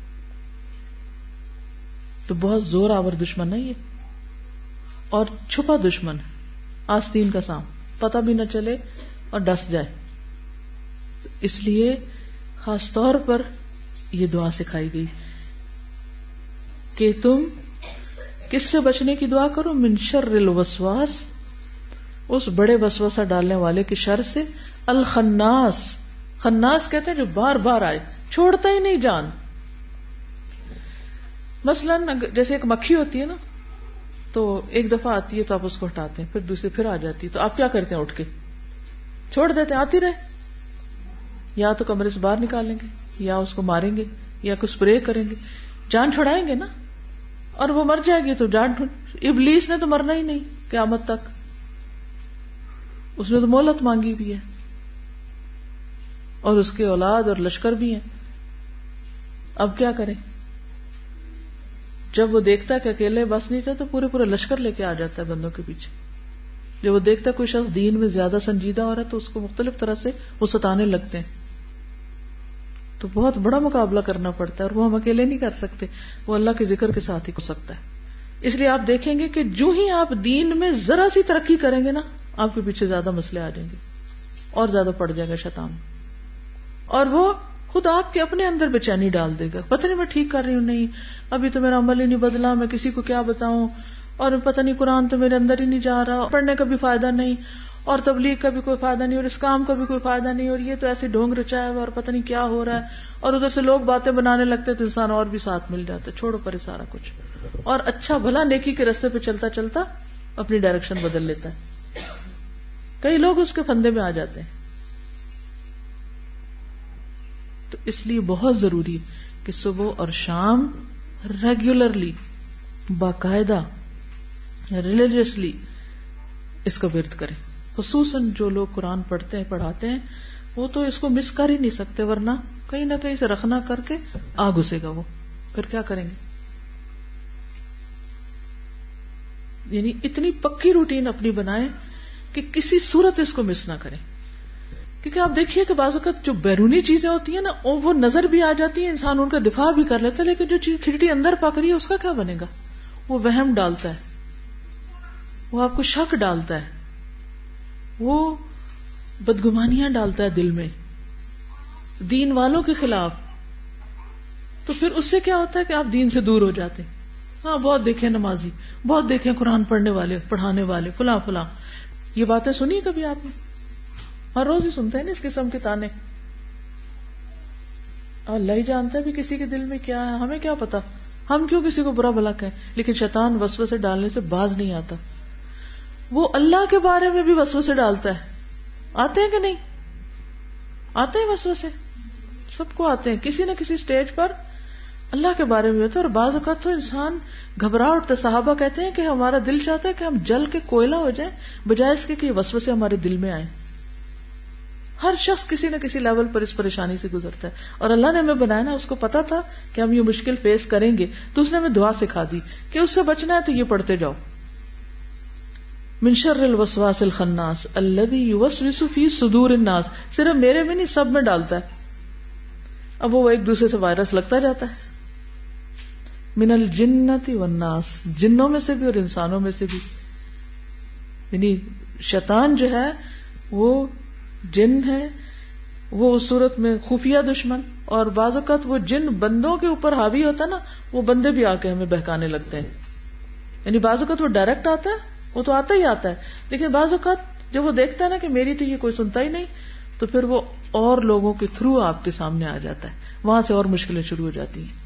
تو بہت زور آور دشمن ہے یہ، اور چھپا دشمن ہے، آستین کا سام، پتہ بھی نہ چلے اور ڈس جائے. اس لیے خاص طور پر یہ دعا سکھائی گئی کہ تم کس سے بچنے کی دعا کرو، من شر الوسواس، اس بڑے وسوسہ ڈالنے والے کے شر سے، الخناس، خناس کہتے ہیں جو بار بار آئے، چھوڑتا ہی نہیں جان. مثلا جیسے ایک مکھی ہوتی ہے نا، تو ایک دفعہ آتی ہے تو آپ اس کو ہٹاتے ہیں، پھر دوسری پھر آ جاتی ہے، تو آپ کیا کرتے ہیں؟ اٹھ کے چھوڑ دیتے ہیں، آتی رہے. یا تو کمرے سے باہر نکالیں گے، یا اس کو ماریں گے، یا کوئی اسپرے کریں گے، جان چھڑائیں گے نا، اور وہ مر جائے گی تو جان. ابلیس نے تو مرنا ہی نہیں قیامت تک، اس نے تو مہلت مانگی بھی ہے، اور اس کے اولاد اور لشکر بھی ہیں. اب کیا کریں؟ جب وہ دیکھتا ہے کہ اکیلے بس نہیں رہتا تو پورے پورے لشکر لے کے آ جاتا ہے بندوں کے پیچھے. جب وہ دیکھتا ہے کوئی شخص دین میں زیادہ سنجیدہ ہو رہا ہے تو اس کو مختلف طرح سے وہ ستانے لگتے ہیں. تو بہت بڑا مقابلہ کرنا پڑتا ہے، اور وہ ہم اکیلے نہیں کر سکتے، وہ اللہ کے ذکر کے ساتھ ہی ہو سکتا ہے. اس لیے آپ دیکھیں گے کہ جو ہی آپ دین میں ذرا سی ترقی کریں گے نا، آپ کے پیچھے زیادہ مسئلے آ جائیں گے اور زیادہ پڑ جائے گا شیطان، اور وہ خود آپ کے اپنے اندر بے چینی ڈال دے گا. پتہ نہیں میں ٹھیک کر رہی ہوں، نہیں ابھی تو میرا عمل ہی نہیں بدلا، میں کسی کو کیا بتاؤں، اور پتہ نہیں قرآن تو میرے اندر ہی نہیں جا رہا، پڑھنے کا بھی فائدہ نہیں، اور تبلیغ کا بھی کوئی فائدہ نہیں، اور اس کام کا بھی کوئی فائدہ نہیں، اور یہ تو ایسے ڈھونگ رچایا ہوا اور پتہ نہیں کیا ہو رہا ہے. اور ادھر سے لوگ باتیں بنانے لگتے تو انسان اور بھی ساتھ مل جاتا ہے. چھوڑو پرے سارا کچھ، اور اچھا بھلا نیکی کے راستے پہ چلتا چلتا اپنی ڈائریکشن بدل لیتا ہے. کئی لوگ اس کے پھندے میں آ جاتے ہیں. تو اس لیے بہت ضروری ہے کہ صبح اور شام ریگولرلی باقاعدہ ریلیجیسلی اس کا ورد کریں. خصوصاً جو لوگ قرآن پڑھتے ہیں پڑھاتے ہیں وہ تو اس کو مس کر ہی نہیں سکتے, ورنہ کہیں نہ کہیں سے رکھنا کر کے آ گھسے گا وہ, پھر کیا کریں گے. یعنی اتنی پکی روٹین اپنی بنائیں کہ کسی صورت اس کو مس نہ کریں. کیونکہ آپ دیکھیے کہ بعض اوقات جو بیرونی چیزیں ہوتی ہیں نا وہ نظر بھی آ جاتی ہیں, انسان ان کا دفاع بھی کر لیتا ہے, لیکن جو چیز کھڑی اندر پک رہی ہے اس کا کیا بنے گا. وہ وہم ڈالتا ہے, وہ آپ کو شک ڈالتا ہے, وہ بدگمانیاں ڈالتا ہے دل میں دین والوں کے خلاف. تو پھر اس سے کیا ہوتا ہے کہ آپ دین سے دور ہو جاتے ہیں. ہاں بہت دیکھیں نمازی, بہت دیکھیں قرآن پڑھنے والے پڑھانے والے فلاں فلاں. یہ باتیں سنی کبھی آپ نے؟ ہر روز ہی سنتے ہیں نا اس قسم کے تانے. اللہ ہی جانتا ہے بھی کسی کے دل میں کیا ہے, ہمیں کیا پتا, ہم کیوں کسی کو برا بھلا کہیں. لیکن شیطان وسوسے ڈالنے سے باز نہیں آتا. وہ اللہ کے بارے میں بھی وسوسے ڈالتا ہے. آتے ہیں کہ نہیں آتے ہیں وسوسے؟ سب کو آتے ہیں کسی نہ کسی سٹیج پر. اللہ کے بارے میں ہوتا ہے, اور بعض اوقات تو انسان گھبرا اٹھتا. صحابہ کہتے ہیں کہ ہمارا دل چاہتا ہے کہ ہم جل کے کوئلہ ہو جائیں بجائے اس کے کہ وسوسے ہمارے دل میں آئیں. ہر شخص کسی نہ کسی لیول پر اس پریشانی سے گزرتا ہے, اور اللہ نے ہمیں بنایا نا, اس کو پتا تھا کہ ہم یہ مشکل فیس کریں گے, تو اس نے ہمیں دعا سکھا دی کہ اس سے بچنا ہے تو یہ پڑھتے جاؤ. من شر الوسواس الخناس الذی یوسوس فی صدور الناس. صرف میرے میں نہیں, سب میں ڈالتا ہے. اب وہ ایک دوسرے سے وائرس لگتا جاتا ہے. من الجنۃ والناس, جنوں میں سے بھی اور انسانوں میں سے بھی. یعنی شیطان جو ہے وہ جن ہے, وہ اس صورت میں خفیہ دشمن, اور بعض اوقات وہ جن بندوں کے اوپر حاوی ہوتا ہے نا, وہ بندے بھی آ کے ہمیں بہکانے لگتے ہیں. یعنی بعض اوقات وہ ڈائریکٹ آتا ہے, وہ تو آتا ہی آتا ہے, لیکن بعض اوقات جب وہ دیکھتا ہے نا کہ میری تو یہ کوئی سنتا ہی نہیں, تو پھر وہ اور لوگوں کے تھرو آپ کے سامنے آ جاتا ہے. وہاں سے اور مشکلیں شروع ہو جاتی ہیں.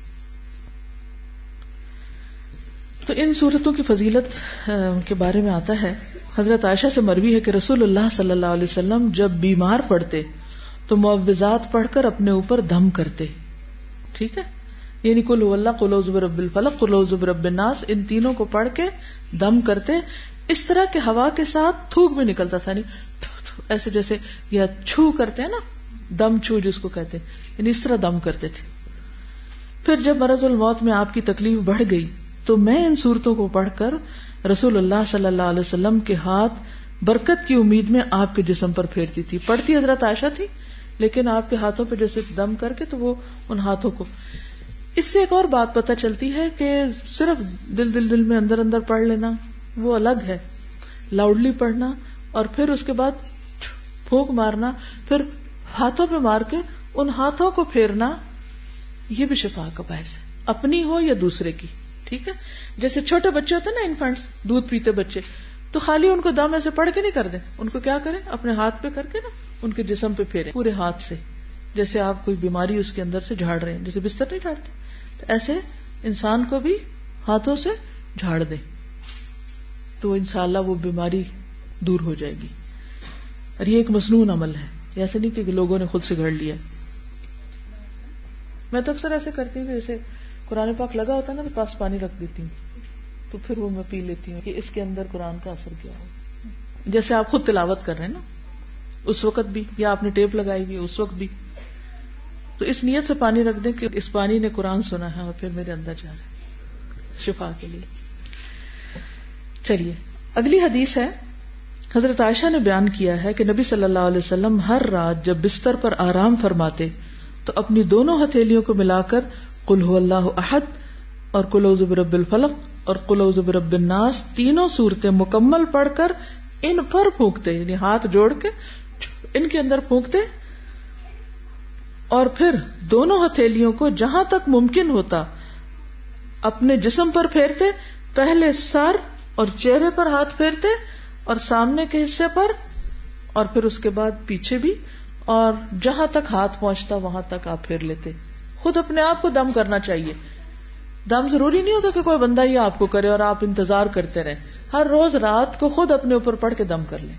تو ان صورتوں کی فضیلت کے بارے میں آتا ہے, حضرت عائشہ سے مروی ہے کہ رسول اللہ صلی اللہ علیہ وسلم جب بیمار پڑتے تو معوذات پڑھ کر اپنے اوپر دم کرتے. ٹھیک ہے, یعنی قل هو اللہ, قل اعوذ برب الفلق, قل اعوذ برب الناس, ان تینوں کو پڑھ کے دم کرتے. اس طرح کے ہوا کے ساتھ تھوک بھی نکلتا تھا, نہیں ایسے جیسے یا چھو کرتے ہیں نا, دم چھو جس کو کہتے ہیں, یعنی اس طرح دم کرتے تھے. پھر جب مرض الموت میں آپ کی تکلیف بڑھ گئی تو میں ان صورتوں کو پڑھ کر رسول اللہ صلی اللہ علیہ وسلم کے ہاتھ برکت کی امید میں آپ کے جسم پر پھیرتی تھی. پڑھتی حضرت عائشہ تھی, لیکن آپ کے ہاتھوں پہ جیسے دم کر کے تو وہ ان ہاتھوں کو. اس سے ایک اور بات پتہ چلتی ہے کہ صرف دل دل دل میں اندر اندر پڑھ لینا وہ الگ ہے, لاؤڈلی پڑھنا اور پھر اس کے بعد پھونک مارنا, پھر ہاتھوں پہ مار کے ان ہاتھوں کو پھیرنا, یہ بھی شفا کا باعث ہے, اپنی ہو یا دوسرے کی. ٹھیک ہے, جیسے چھوٹے بچے ہوتے ہیں نا, انفانٹس, دودھ پیتے بچے, تو خالی ان کو دم ایسے پڑھ کے نہیں کر دیں, ان کو کیا کریں, اپنے ہاتھ پہ کر کے نا ان کے جسم پہ پھیریں پورے ہاتھ سے, جیسے آپ کوئی بیماری اس کے اندر سے جھاڑ رہے ہیں, جیسے بستر نہیں جھاڑتے, ایسے انسان کو بھی ہاتھوں سے جھاڑ دیں تو انشاءاللہ وہ بیماری دور ہو جائے گی. اور یہ ایک مصنون عمل ہے, ایسے نہیں کہ لوگوں نے خود سے گھڑ لیا. میں تو اکثر ایسے کرتی ہوں کہ جیسے قرآن پاک لگا ہوتا ہے نا, تو پاس پانی رکھ دیتی ہوں, تو پھر وہ میں پی لیتی ہوں کہ اس کے اندر قرآن کا اثر کیا ہو. جیسے آپ خود تلاوت کر رہے ہیں نا اس وقت بھی, یا آپ نے ٹیپ لگائی ہوئی اس وقت بھی, تو اس نیت سے پانی رکھ دیں کہ اس پانی نے قرآن سنا ہے اور پھر میرے اندر جا رہا ہے شفا کے لیے. چلیے اگلی حدیث ہے. حضرت عائشہ نے بیان کیا ہے کہ نبی صلی اللہ علیہ وسلم ہر رات جب بستر پر آرام فرماتے تو اپنی دونوں ہتھیلیوں کو ملا کر قل هو اللہ احد اور قل اعوذ برب الفلق اور قل اعوذ برب الناس تینوں صورتیں مکمل پڑھ کر ان پر پھونکتے, یعنی ہاتھ جوڑ کے ان کے اندر پھونکتے, اور پھر دونوں ہتھیلیوں کو جہاں تک ممکن ہوتا اپنے جسم پر پھیرتے. پہلے سر اور چہرے پر ہاتھ پھیرتے اور سامنے کے حصے پر, اور پھر اس کے بعد پیچھے بھی, اور جہاں تک ہاتھ پہنچتا وہاں تک آپ پھیر لیتے. خود اپنے آپ کو دم کرنا چاہیے. دم ضروری نہیں ہوتا کہ کوئی بندہ ہی آپ کو کرے اور آپ انتظار کرتے رہیں. ہر روز رات کو خود اپنے اوپر پڑھ کے دم کر لیں.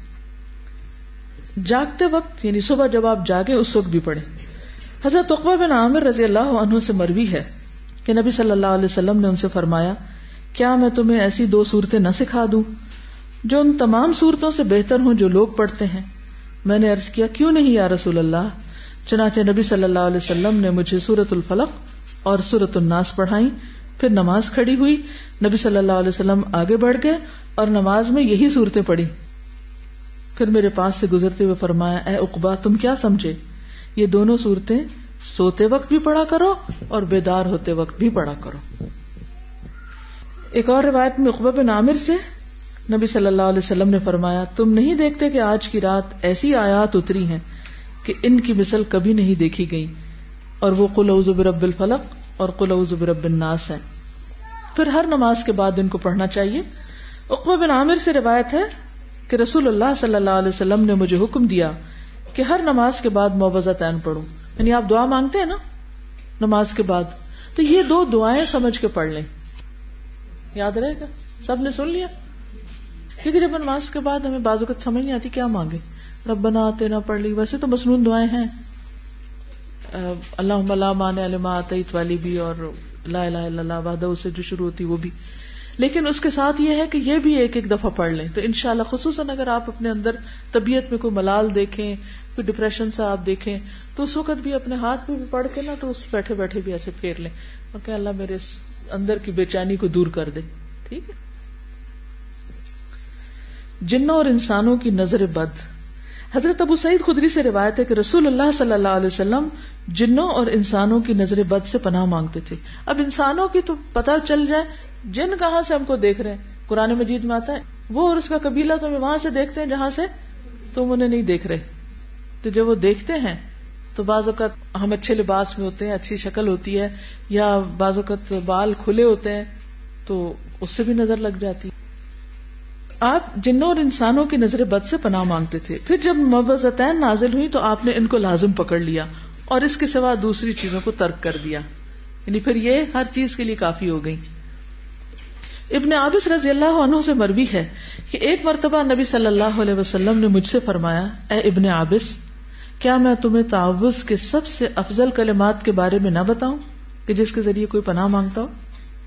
جاگتے وقت, یعنی صبح جب آپ جاگے اس وقت بھی پڑھیں. حضرت عقبہ بن عامر رضی اللہ عنہ سے مروی ہے کہ نبی صلی اللہ علیہ وسلم نے ان سے فرمایا کیا میں تمہیں ایسی دو صورتیں نہ سکھا دوں جو ان تمام صورتوں سے بہتر ہوں جو لوگ پڑھتے ہیں؟ میں نے عرض کیا کیوں نہیں یا رسول اللہ؟ چنانچہ نبی صلی اللہ علیہ وسلم نے مجھے سورۃ الفلق اور سورۃ الناس پڑھائیں. پھر نماز کھڑی ہوئی. نبی صلی اللہ علیہ وسلم آگے بڑھ گئے اور نماز میں یہی صورتیں پڑھی. پھر میرے پاس سے گزرتے ہوئے فرمایا اے عقبہ تم کیا سمجھے؟ یہ دونوں صورتیں سوتے وقت بھی پڑھا کرو اور بیدار ہوتے وقت بھی پڑھا کرو. ایک اور روایت میں عقبہ بن عامر سے نبی صلی اللہ علیہ وسلم نے فرمایا تم نہیں دیکھتے کہ آج کی رات ایسی آیات اتری ہیں کہ ان کی مثل کبھی نہیں دیکھی گئی، اور وہ قل اعوذ برب الفلق اور قل اعوذ برب الناس ہے. پھر ہر نماز کے بعد ان کو پڑھنا چاہیے. عقبہ بن عامر سے روایت ہے کہ رسول اللہ صلی اللہ علیہ وسلم نے مجھے حکم دیا کہ ہر نماز کے بعد معوذتین پڑھوں. یعنی آپ دعا مانگتے ہیں نا نماز کے بعد، تو یہ دو دعائیں سمجھ کے پڑھ لیں. یاد رہے گا؟ سب نے سن لیا؟ کیونکہ جب نماز کے بعد ہمیں بعض اوقات سمجھ نہیں آتی کیا مانگے. ربنا آتینا پڑھ لی، ویسے تو مسنون دعائیں ہیں، اللہم لا مانع لما آتیت والی بھی اور لا الہ الا اللہ وحدہ سے جو شروع ہوتی وہ بھی، لیکن اس کے ساتھ یہ ہے کہ یہ بھی ایک ایک دفعہ پڑھ لیں تو انشاءاللہ، خصوصاً اگر آپ اپنے اندر طبیعت میں کوئی ملال دیکھیں، کوئی ڈپریشن سے آپ دیکھیں، تو اس وقت بھی اپنے ہاتھ میں بھی پڑھ کے نا تو اس بیٹھے بیٹھے بھی ایسے پھیر لیں اور کہ اللہ میرے اندر کی بے چینی کو دور کر دے. ٹھیک ہے. جنوں اور انسانوں کی نظر بد. حضرت ابو سعید خدری سے روایت ہے کہ رسول اللہ صلی اللہ علیہ وسلم جنوں اور انسانوں کی نظر بد سے پناہ مانگتے تھے. اب انسانوں کی تو پتہ چل جائے جن کہاں سے ہم کو دیکھ رہے ہیں، قرآن مجید میں آتا ہے وہ اور اس کا قبیلہ تمہیں وہاں سے دیکھتے ہیں جہاں سے تم انہیں نہیں دیکھ رہے. تو جب وہ دیکھتے ہیں تو بعض اوقات ہم اچھے لباس میں ہوتے ہیں، اچھی شکل ہوتی ہے، یا بعض اوقات بال کھلے ہوتے ہیں تو اس سے بھی نظر لگ جاتی. آپ جنوں اور انسانوں کی نظر بد سے پناہ مانگتے تھے. پھر جب معوذتین نازل ہوئی تو آپ نے ان کو لازم پکڑ لیا اور اس کے سوا دوسری چیزوں کو ترک کر دیا. یعنی پھر یہ ہر چیز کے لیے کافی ہو گئی. ابن عابس رضی اللہ عنہ سے مروی ہے کہ ایک مرتبہ نبی صلی اللہ علیہ وسلم نے مجھ سے فرمایا اے ابن عابس، کیا میں تمہیں تعوذ کے سب سے افضل کلمات کے بارے میں نہ بتاؤں کہ جس کے ذریعے کوئی پناہ مانگتا ہو؟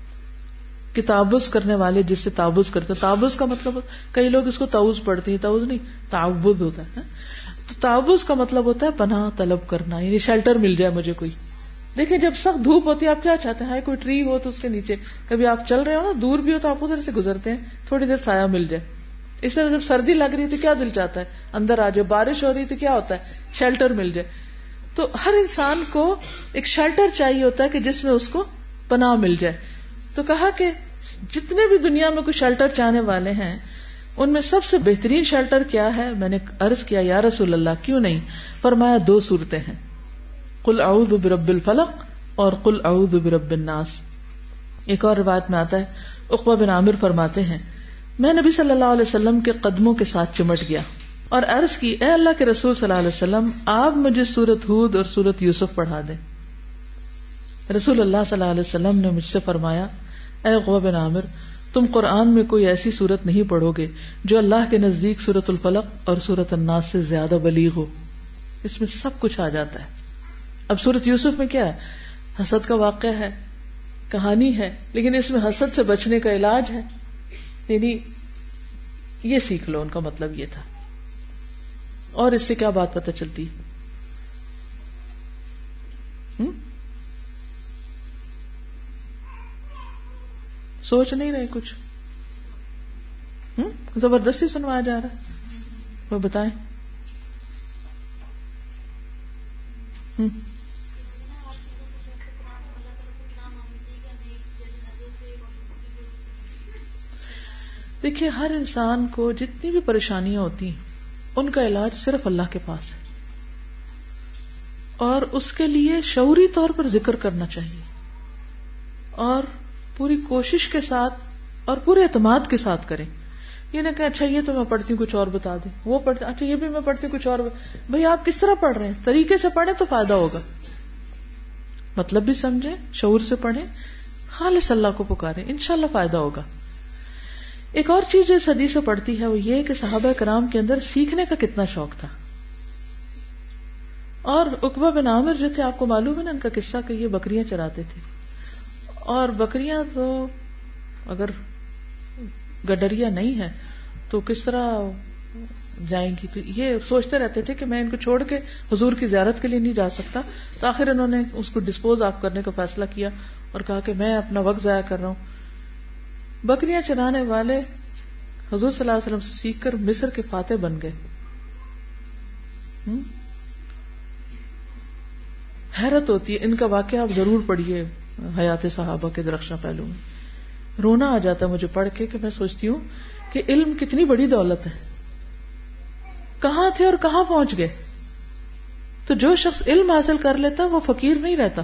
کہ تعوذ کرنے والے جس سے تعوذ کرتے، تعوذ کا مطلب کئی لوگ اس کو تعوذ پڑھتے ہیں، تعوذ نہیں تعوذ ہوتا ہے. تو تعوذ کا مطلب ہوتا ہے پناہ طلب کرنا، یعنی شیلٹر مل جائے مجھے کوئی. دیکھیں جب سخت دھوپ ہوتی ہے آپ کیا چاہتے ہیں؟ کوئی ٹری ہو تو اس کے نیچے، کبھی آپ چل رہے ہو نا دور بھی ہو تو آپ ادھر سے گزرتے ہیں تھوڑی دیر سایہ مل جائے. اس طرح جب سردی لگ رہی تو کیا دل چاہتا ہے اندر آ جائے، بارش ہو رہی تو کیا ہوتا ہے شیلٹر مل جائے. تو ہر انسان کو ایک شیلٹر چاہیے ہوتا ہے کہ جس میں اس کو پناہ مل جائے. تو کہا کہ جتنے بھی دنیا میں کوئی شیلٹر چاہنے والے ہیں ان میں سب سے بہترین شیلٹر کیا ہے؟ میں نے عرض کیا یا رسول اللہ کیوں نہیں؟ فرمایا دو صورتیں ہیں، قل اعوذ برب الفلق اور قل اعوذ برب الناس. ایک اور روایت میں آتا ہے عقبہ بن عامر فرماتے ہیں میں نبی صلی اللہ علیہ وسلم کے قدموں کے ساتھ چمٹ گیا اور عرض کی اے اللہ کے رسول صلی اللہ علیہ وسلم آپ مجھے سورۃ ہود اور سورۃ یوسف پڑھا دیں. رسول اللہ صلی اللہ علیہ وسلم نے مجھ سے فرمایا اے عقبہ بن عامر، تم قرآن میں کوئی ایسی سورت نہیں پڑھو گے جو اللہ کے نزدیک سورۃ الفلق اور سورۃ الناس سے زیادہ بلیغ ہو. اس میں سب کچھ آ جاتا ہے. اب سورۃ یوسف میں کیا ہے؟ حسد کا واقعہ ہے، کہانی ہے، لیکن اس میں حسد سے بچنے کا علاج ہے. یعنی یہ سیکھ لو، ان کا مطلب یہ تھا. اور اس سے کیا بات پتہ چلتی ہے؟ سوچ نہیں رہے کچھ؟ ہم زبردستی سنوایا جا رہا ہے؟ وہ بتائیں. ہم دیکھیے ہر انسان کو جتنی بھی پریشانیاں ہوتی ہیں ان کا علاج صرف اللہ کے پاس ہے، اور اس کے لیے شعوری طور پر ذکر کرنا چاہیے اور پوری کوشش کے ساتھ اور پورے اعتماد کے ساتھ کریں. یہ نہ کہ اچھا یہ تو میں پڑھتی ہوں کچھ اور بتا دیں، وہ پڑھتے اچھا یہ بھی میں پڑھتی ہوں کچھ اور. بھئی آپ کس طرح پڑھ رہے ہیں؟ طریقے سے پڑھیں تو فائدہ ہوگا. مطلب بھی سمجھیں، شعور سے پڑھیں، خالص اللہ کو پکاریں، انشاءاللہ فائدہ ہوگا. ایک اور چیز جو اس حدیث سے پڑھتی ہے وہ یہ کہ صحابہ کرام کے اندر سیکھنے کا کتنا شوق تھا. اور عقبہ بن عامر جو تھے آپ کو معلوم ہے نا ان کا قصہ کہ یہ بکریاں چراتے تھے اور بکریاں تو اگر گڈریا نہیں ہے تو کس طرح جائیں گی؟ یہ سوچتے رہتے تھے کہ میں ان کو چھوڑ کے حضور کی زیارت کے لیے نہیں جا سکتا. تو آخر انہوں نے اس کو ڈسپوز آف کرنے کا فیصلہ کیا اور کہا کہ میں اپنا وقت ضائع کر رہا ہوں. بکریاں چرانے والے حضور صلی اللہ علیہ وسلم سے سیکھ کر مصر کے فاتح بن گئے. حیرت ہوتی ہے. ان کا واقعہ آپ ضرور پڑھیے حیات صحابہ کے درخشاں پہلو میں. رونا آ جاتا ہے مجھے پڑھ کے کہ میں سوچتی ہوں کہ علم کتنی بڑی دولت ہے. کہاں تھے اور کہاں پہنچ گئے. تو جو شخص علم حاصل کر لیتا وہ فقیر نہیں رہتا.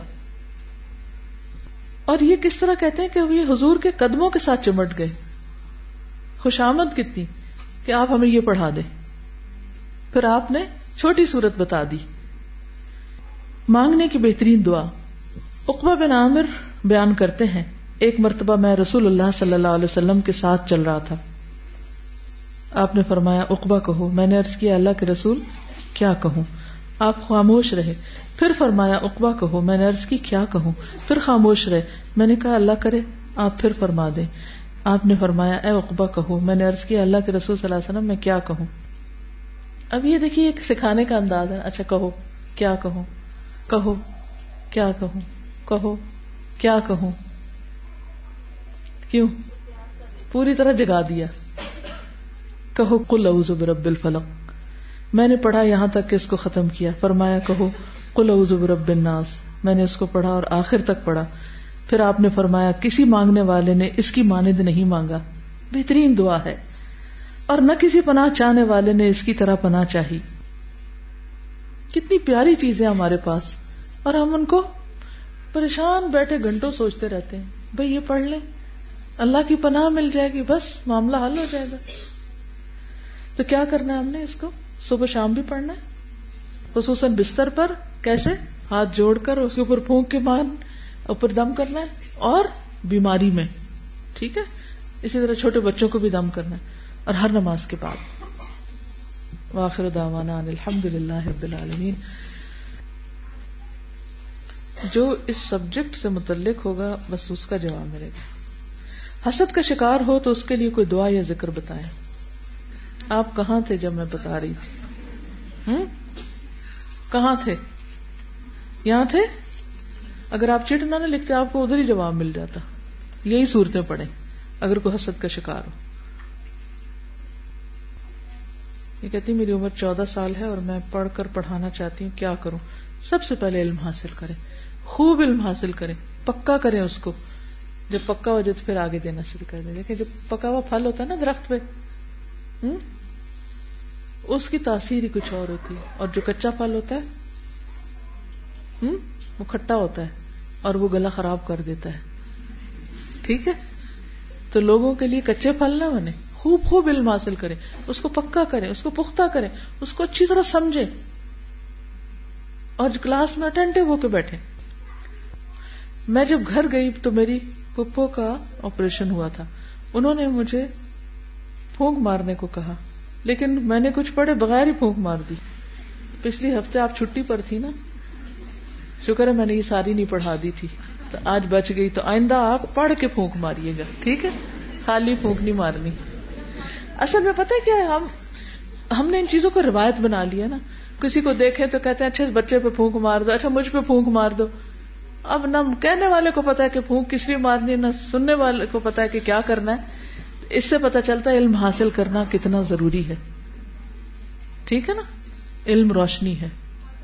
اور یہ کس طرح کہتے ہیں کہ یہ حضور کے قدموں کے ساتھ چمٹ گئے. خوشامد کتنی کہ آپ ہمیں یہ پڑھا دیں. پھر آپ نے چھوٹی صورت بتا دی. مانگنے کی بہترین دعا. عقبہ بن عامر بیان کرتے ہیں ایک مرتبہ میں رسول اللہ صلی اللہ علیہ وسلم کے ساتھ چل رہا تھا. آپ نے فرمایا عقبہ کہو. میں نے عرض کیا اللہ کے رسول کیا کہوں؟ آپ خاموش رہے. پھر فرمایا عقبہ کہو. میں نے عرض کی کیا کہوں؟ پھر خاموش رہے. میں نے کہا اللہ کرے آپ پھر فرما دیں. آپ نے فرمایا اے عقبہ کہو. میں نے عرض کیا اللہ کے رسول صلی اللہ علیہ وسلم میں کیا کہوں؟ اب یہ دیکھیے ایک سکھانے کا انداز ہے. اچھا کہو کیا کہوں، کہو کیا کہوں، کہو کیا کہوں. کیوں؟ پوری طرح جگا دیا. کہو قل اعوذ برب الفلق. میں نے پڑھا یہاں تک کہ اس کو ختم کیا. فرمایا کہو قل اعوذ برب الناس. میں نے اس کو پڑھا اور آخر تک پڑھا. پھر آپ نے فرمایا کسی مانگنے والے نے اس کی مانند نہیں مانگا. بہترین دعا ہے. اور نہ کسی پناہ چاہنے والے نے اس کی طرح پناہ چاہی. کتنی پیاری چیزیں ہمارے پاس اور ہم ان کو پریشان بیٹھے گھنٹوں سوچتے رہتے ہیں. بھئی یہ پڑھ لیں اللہ کی پناہ مل جائے گی بس معاملہ حل ہو جائے گا. تو کیا کرنا ہے ہم نے؟ اس کو صبح شام بھی پڑھنا ہے. خصوصاً بستر پر کیسے ہاتھ جوڑ کر اس کے اوپر پھونک کے مان اوپر دم کرنا ہے. اور بیماری میں ٹھیک ہے. اسی طرح چھوٹے بچوں کو بھی دم کرنا ہے. اور ہر نماز کے بعد. وآخر دعوانا ان الحمد للہ رب العالمین. جو اس سبجیکٹ سے متعلق ہوگا بس اس کا جواب ملے گا. حسد کا شکار ہو تو اس کے لیے کوئی دعا یا ذکر بتائیں. آپ کہاں تھے جب میں بتا رہی تھی؟ ہم؟ کہاں تھے؟ یہاں تھے؟ اگر آپ چٹ نہ لکھتے آپ کو ادھر ہی جواب مل جاتا. یہی صورتیں پڑھیں اگر کوئی حسد کا شکار ہو. یہ کہتی میری عمر چودہ سال ہے اور میں پڑھ کر پڑھانا چاہتی ہوں، کیا کروں؟ سب سے پہلے علم حاصل کریں. خوب علم حاصل کریں. پکا کریں اس کو. جب پکا ہو جائے تو پھر آگے دینا شروع کر دیں. دیکھیں جب پکا ہوا پھل ہوتا ہے نا درخت پہ، ہم؟ اس کی تاثیر ہی کچھ اور ہوتی ہے. اور جو کچا پھل ہوتا ہے ہم؟ وہ کھٹا ہوتا ہے اور وہ گلا خراب کر دیتا ہے. ٹھیک ہے. تو لوگوں کے لیے کچے پھل نہ بنے. خوب خوب علم حاصل کریں. اس کو پکا کریں، اس کو پختہ کریں، اس کو اچھی طرح سمجھیں اور کلاس میں اٹینٹو ہو کے بیٹھیں. میں جب گھر گئی تو میری پھپھو کا آپریشن ہوا تھا. انہوں نے مجھے پھونک مارنے کو کہا لیکن میں نے کچھ پڑھے بغیر ہی پھونک مار دی. پچھلی ہفتے آپ چھٹی پر تھی نا، شکر ہے میں نے یہ ساری نہیں پڑھا دی تھی تو آج بچ گئی. تو آئندہ آپ پڑھ کے پھونک ماریے گا. ٹھیک ہے. خالی پھونک نہیں مارنی. اصل میں پتہ ہے کیا ہے، ہم ہم نے ان چیزوں کو روایت بنا لیا نا. کسی کو دیکھیں تو کہتے ہیں اچھا اس بچے پہ پھونک مار دو، اچھا مجھ پہ پھونک مار دو. اب نہ کہنے والے کو پتا ہے کہ پھونک کس لیے مارنی ہے، نہ سننے والے کو پتا ہے کہ کیا کرنا ہے. اس سے پتا چلتا ہے علم حاصل کرنا کتنا ضروری ہے. ٹھیک ہے نا. علم روشنی ہے.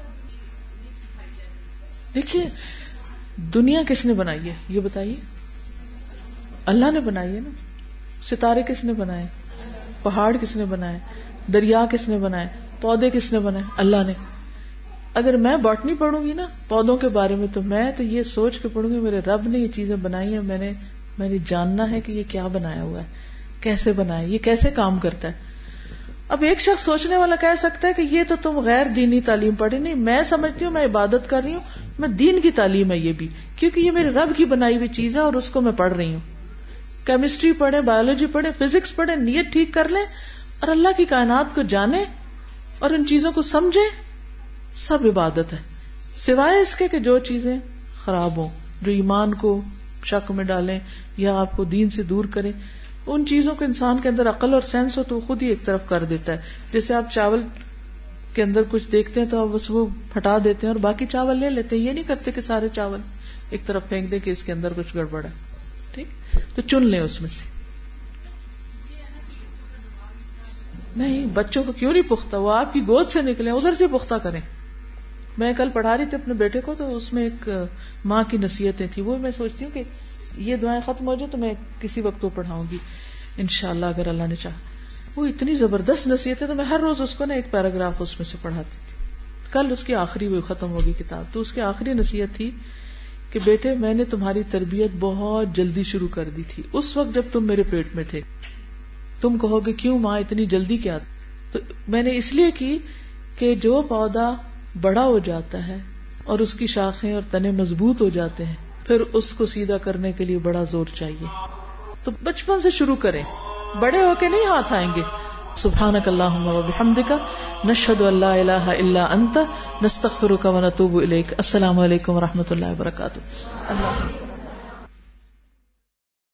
دیکھیے دنیا کس نے بنائی ہے یہ بتائیے؟ اللہ نے بنائی ہے نا. ستارے کس نے بنائے؟ پہاڑ کس نے بنائے؟ دریا کس نے بنائے؟ پودے کس نے بنائے؟ اللہ نے. اگر میں باٹنی پڑھوں گی نا پودوں کے بارے میں تو میں تو یہ سوچ کے پڑھوں گی میرے رب نے یہ چیزیں بنائی ہیں. میں نے میں نے جاننا ہے کہ یہ کیا بنایا ہوا ہے، کیسے بنایا، یہ کیسے کام کرتا ہے. اب ایک شخص سوچنے والا کہہ سکتا ہے کہ یہ تو تم غیر دینی تعلیم پڑھی. نہیں، میں سمجھتی ہوں میں عبادت کر رہی ہوں، میں دین کی تعلیم ہے یہ بھی، کیونکہ یہ میرے رب کی بنائی ہوئی چیز ہے اور اس کو میں پڑھ رہی ہوں. کیمسٹری پڑھیں، بایولوجی پڑھیں، فزکس پڑھیں، نیت ٹھیک کر لیں اور اللہ کی کائنات کو جانیں اور ان چیزوں کو سمجھیں. سب عبادت ہے، سوائے اس کے کہ جو چیزیں خراب ہوں، جو ایمان کو شک میں ڈالیں یا آپ کو دین سے دور کریں. ان چیزوں کو انسان کے اندر عقل اور سینس ہو تو وہ خود ہی ایک طرف کر دیتا ہے. جیسے آپ چاول کے اندر کچھ دیکھتے ہیں تو آپ بس وہ پھٹا دیتے ہیں اور باقی چاول لے لیتے ہیں. یہ نہیں کرتے کہ سارے چاول ایک طرف پھینک دیں کہ اس کے اندر کچھ گڑبڑ ہے. ٹھیک, تو چن لیں اس میں سے. نہیں, بچوں کو کیوں نہیں پختہ, وہ آپ کی گود سے نکلے, ادھر سے پختہ کریں. میں کل پڑھا رہی تھی اپنے بیٹے کو, تو اس میں ایک ماں کی نصیحتیں تھی, وہ میں سوچتی ہوں کہ یہ دعائیں ختم ہو جائے تو میں کسی وقت وہ پڑھاؤں گی انشاءاللہ اگر اللہ نے چاہا. وہ اتنی زبردست نصیحت ہے, تو میں ہر روز اس کو نا ایک پیراگراف اس میں سے پڑھاتی تھی. کل اس کی آخری وہ ختم ہوگی کتاب, تو اس کی آخری نصیحت تھی کہ بیٹے میں نے تمہاری تربیت بہت جلدی شروع کر دی تھی, اس وقت جب تم میرے پیٹ میں تھے. تم کہو گے کیوں ماں اتنی جلدی کیا؟ تو میں نے اس لیے کی کہ جو پودا بڑا ہو جاتا ہے اور اس کی شاخیں اور تنے مضبوط ہو جاتے ہیں, پھر اس کو سیدھا کرنے کے لیے بڑا زور چاہیے. تو بچپن سے شروع کریں, بڑے ہو کے نہیں ہاتھ آئیں گے. سبحانک اللہم و بحمدک نشہد ان لا الہ الا انت نستغفرک و نتوب الیک. السلام علیکم و رحمۃ اللہ وبرکاتہ. اللہ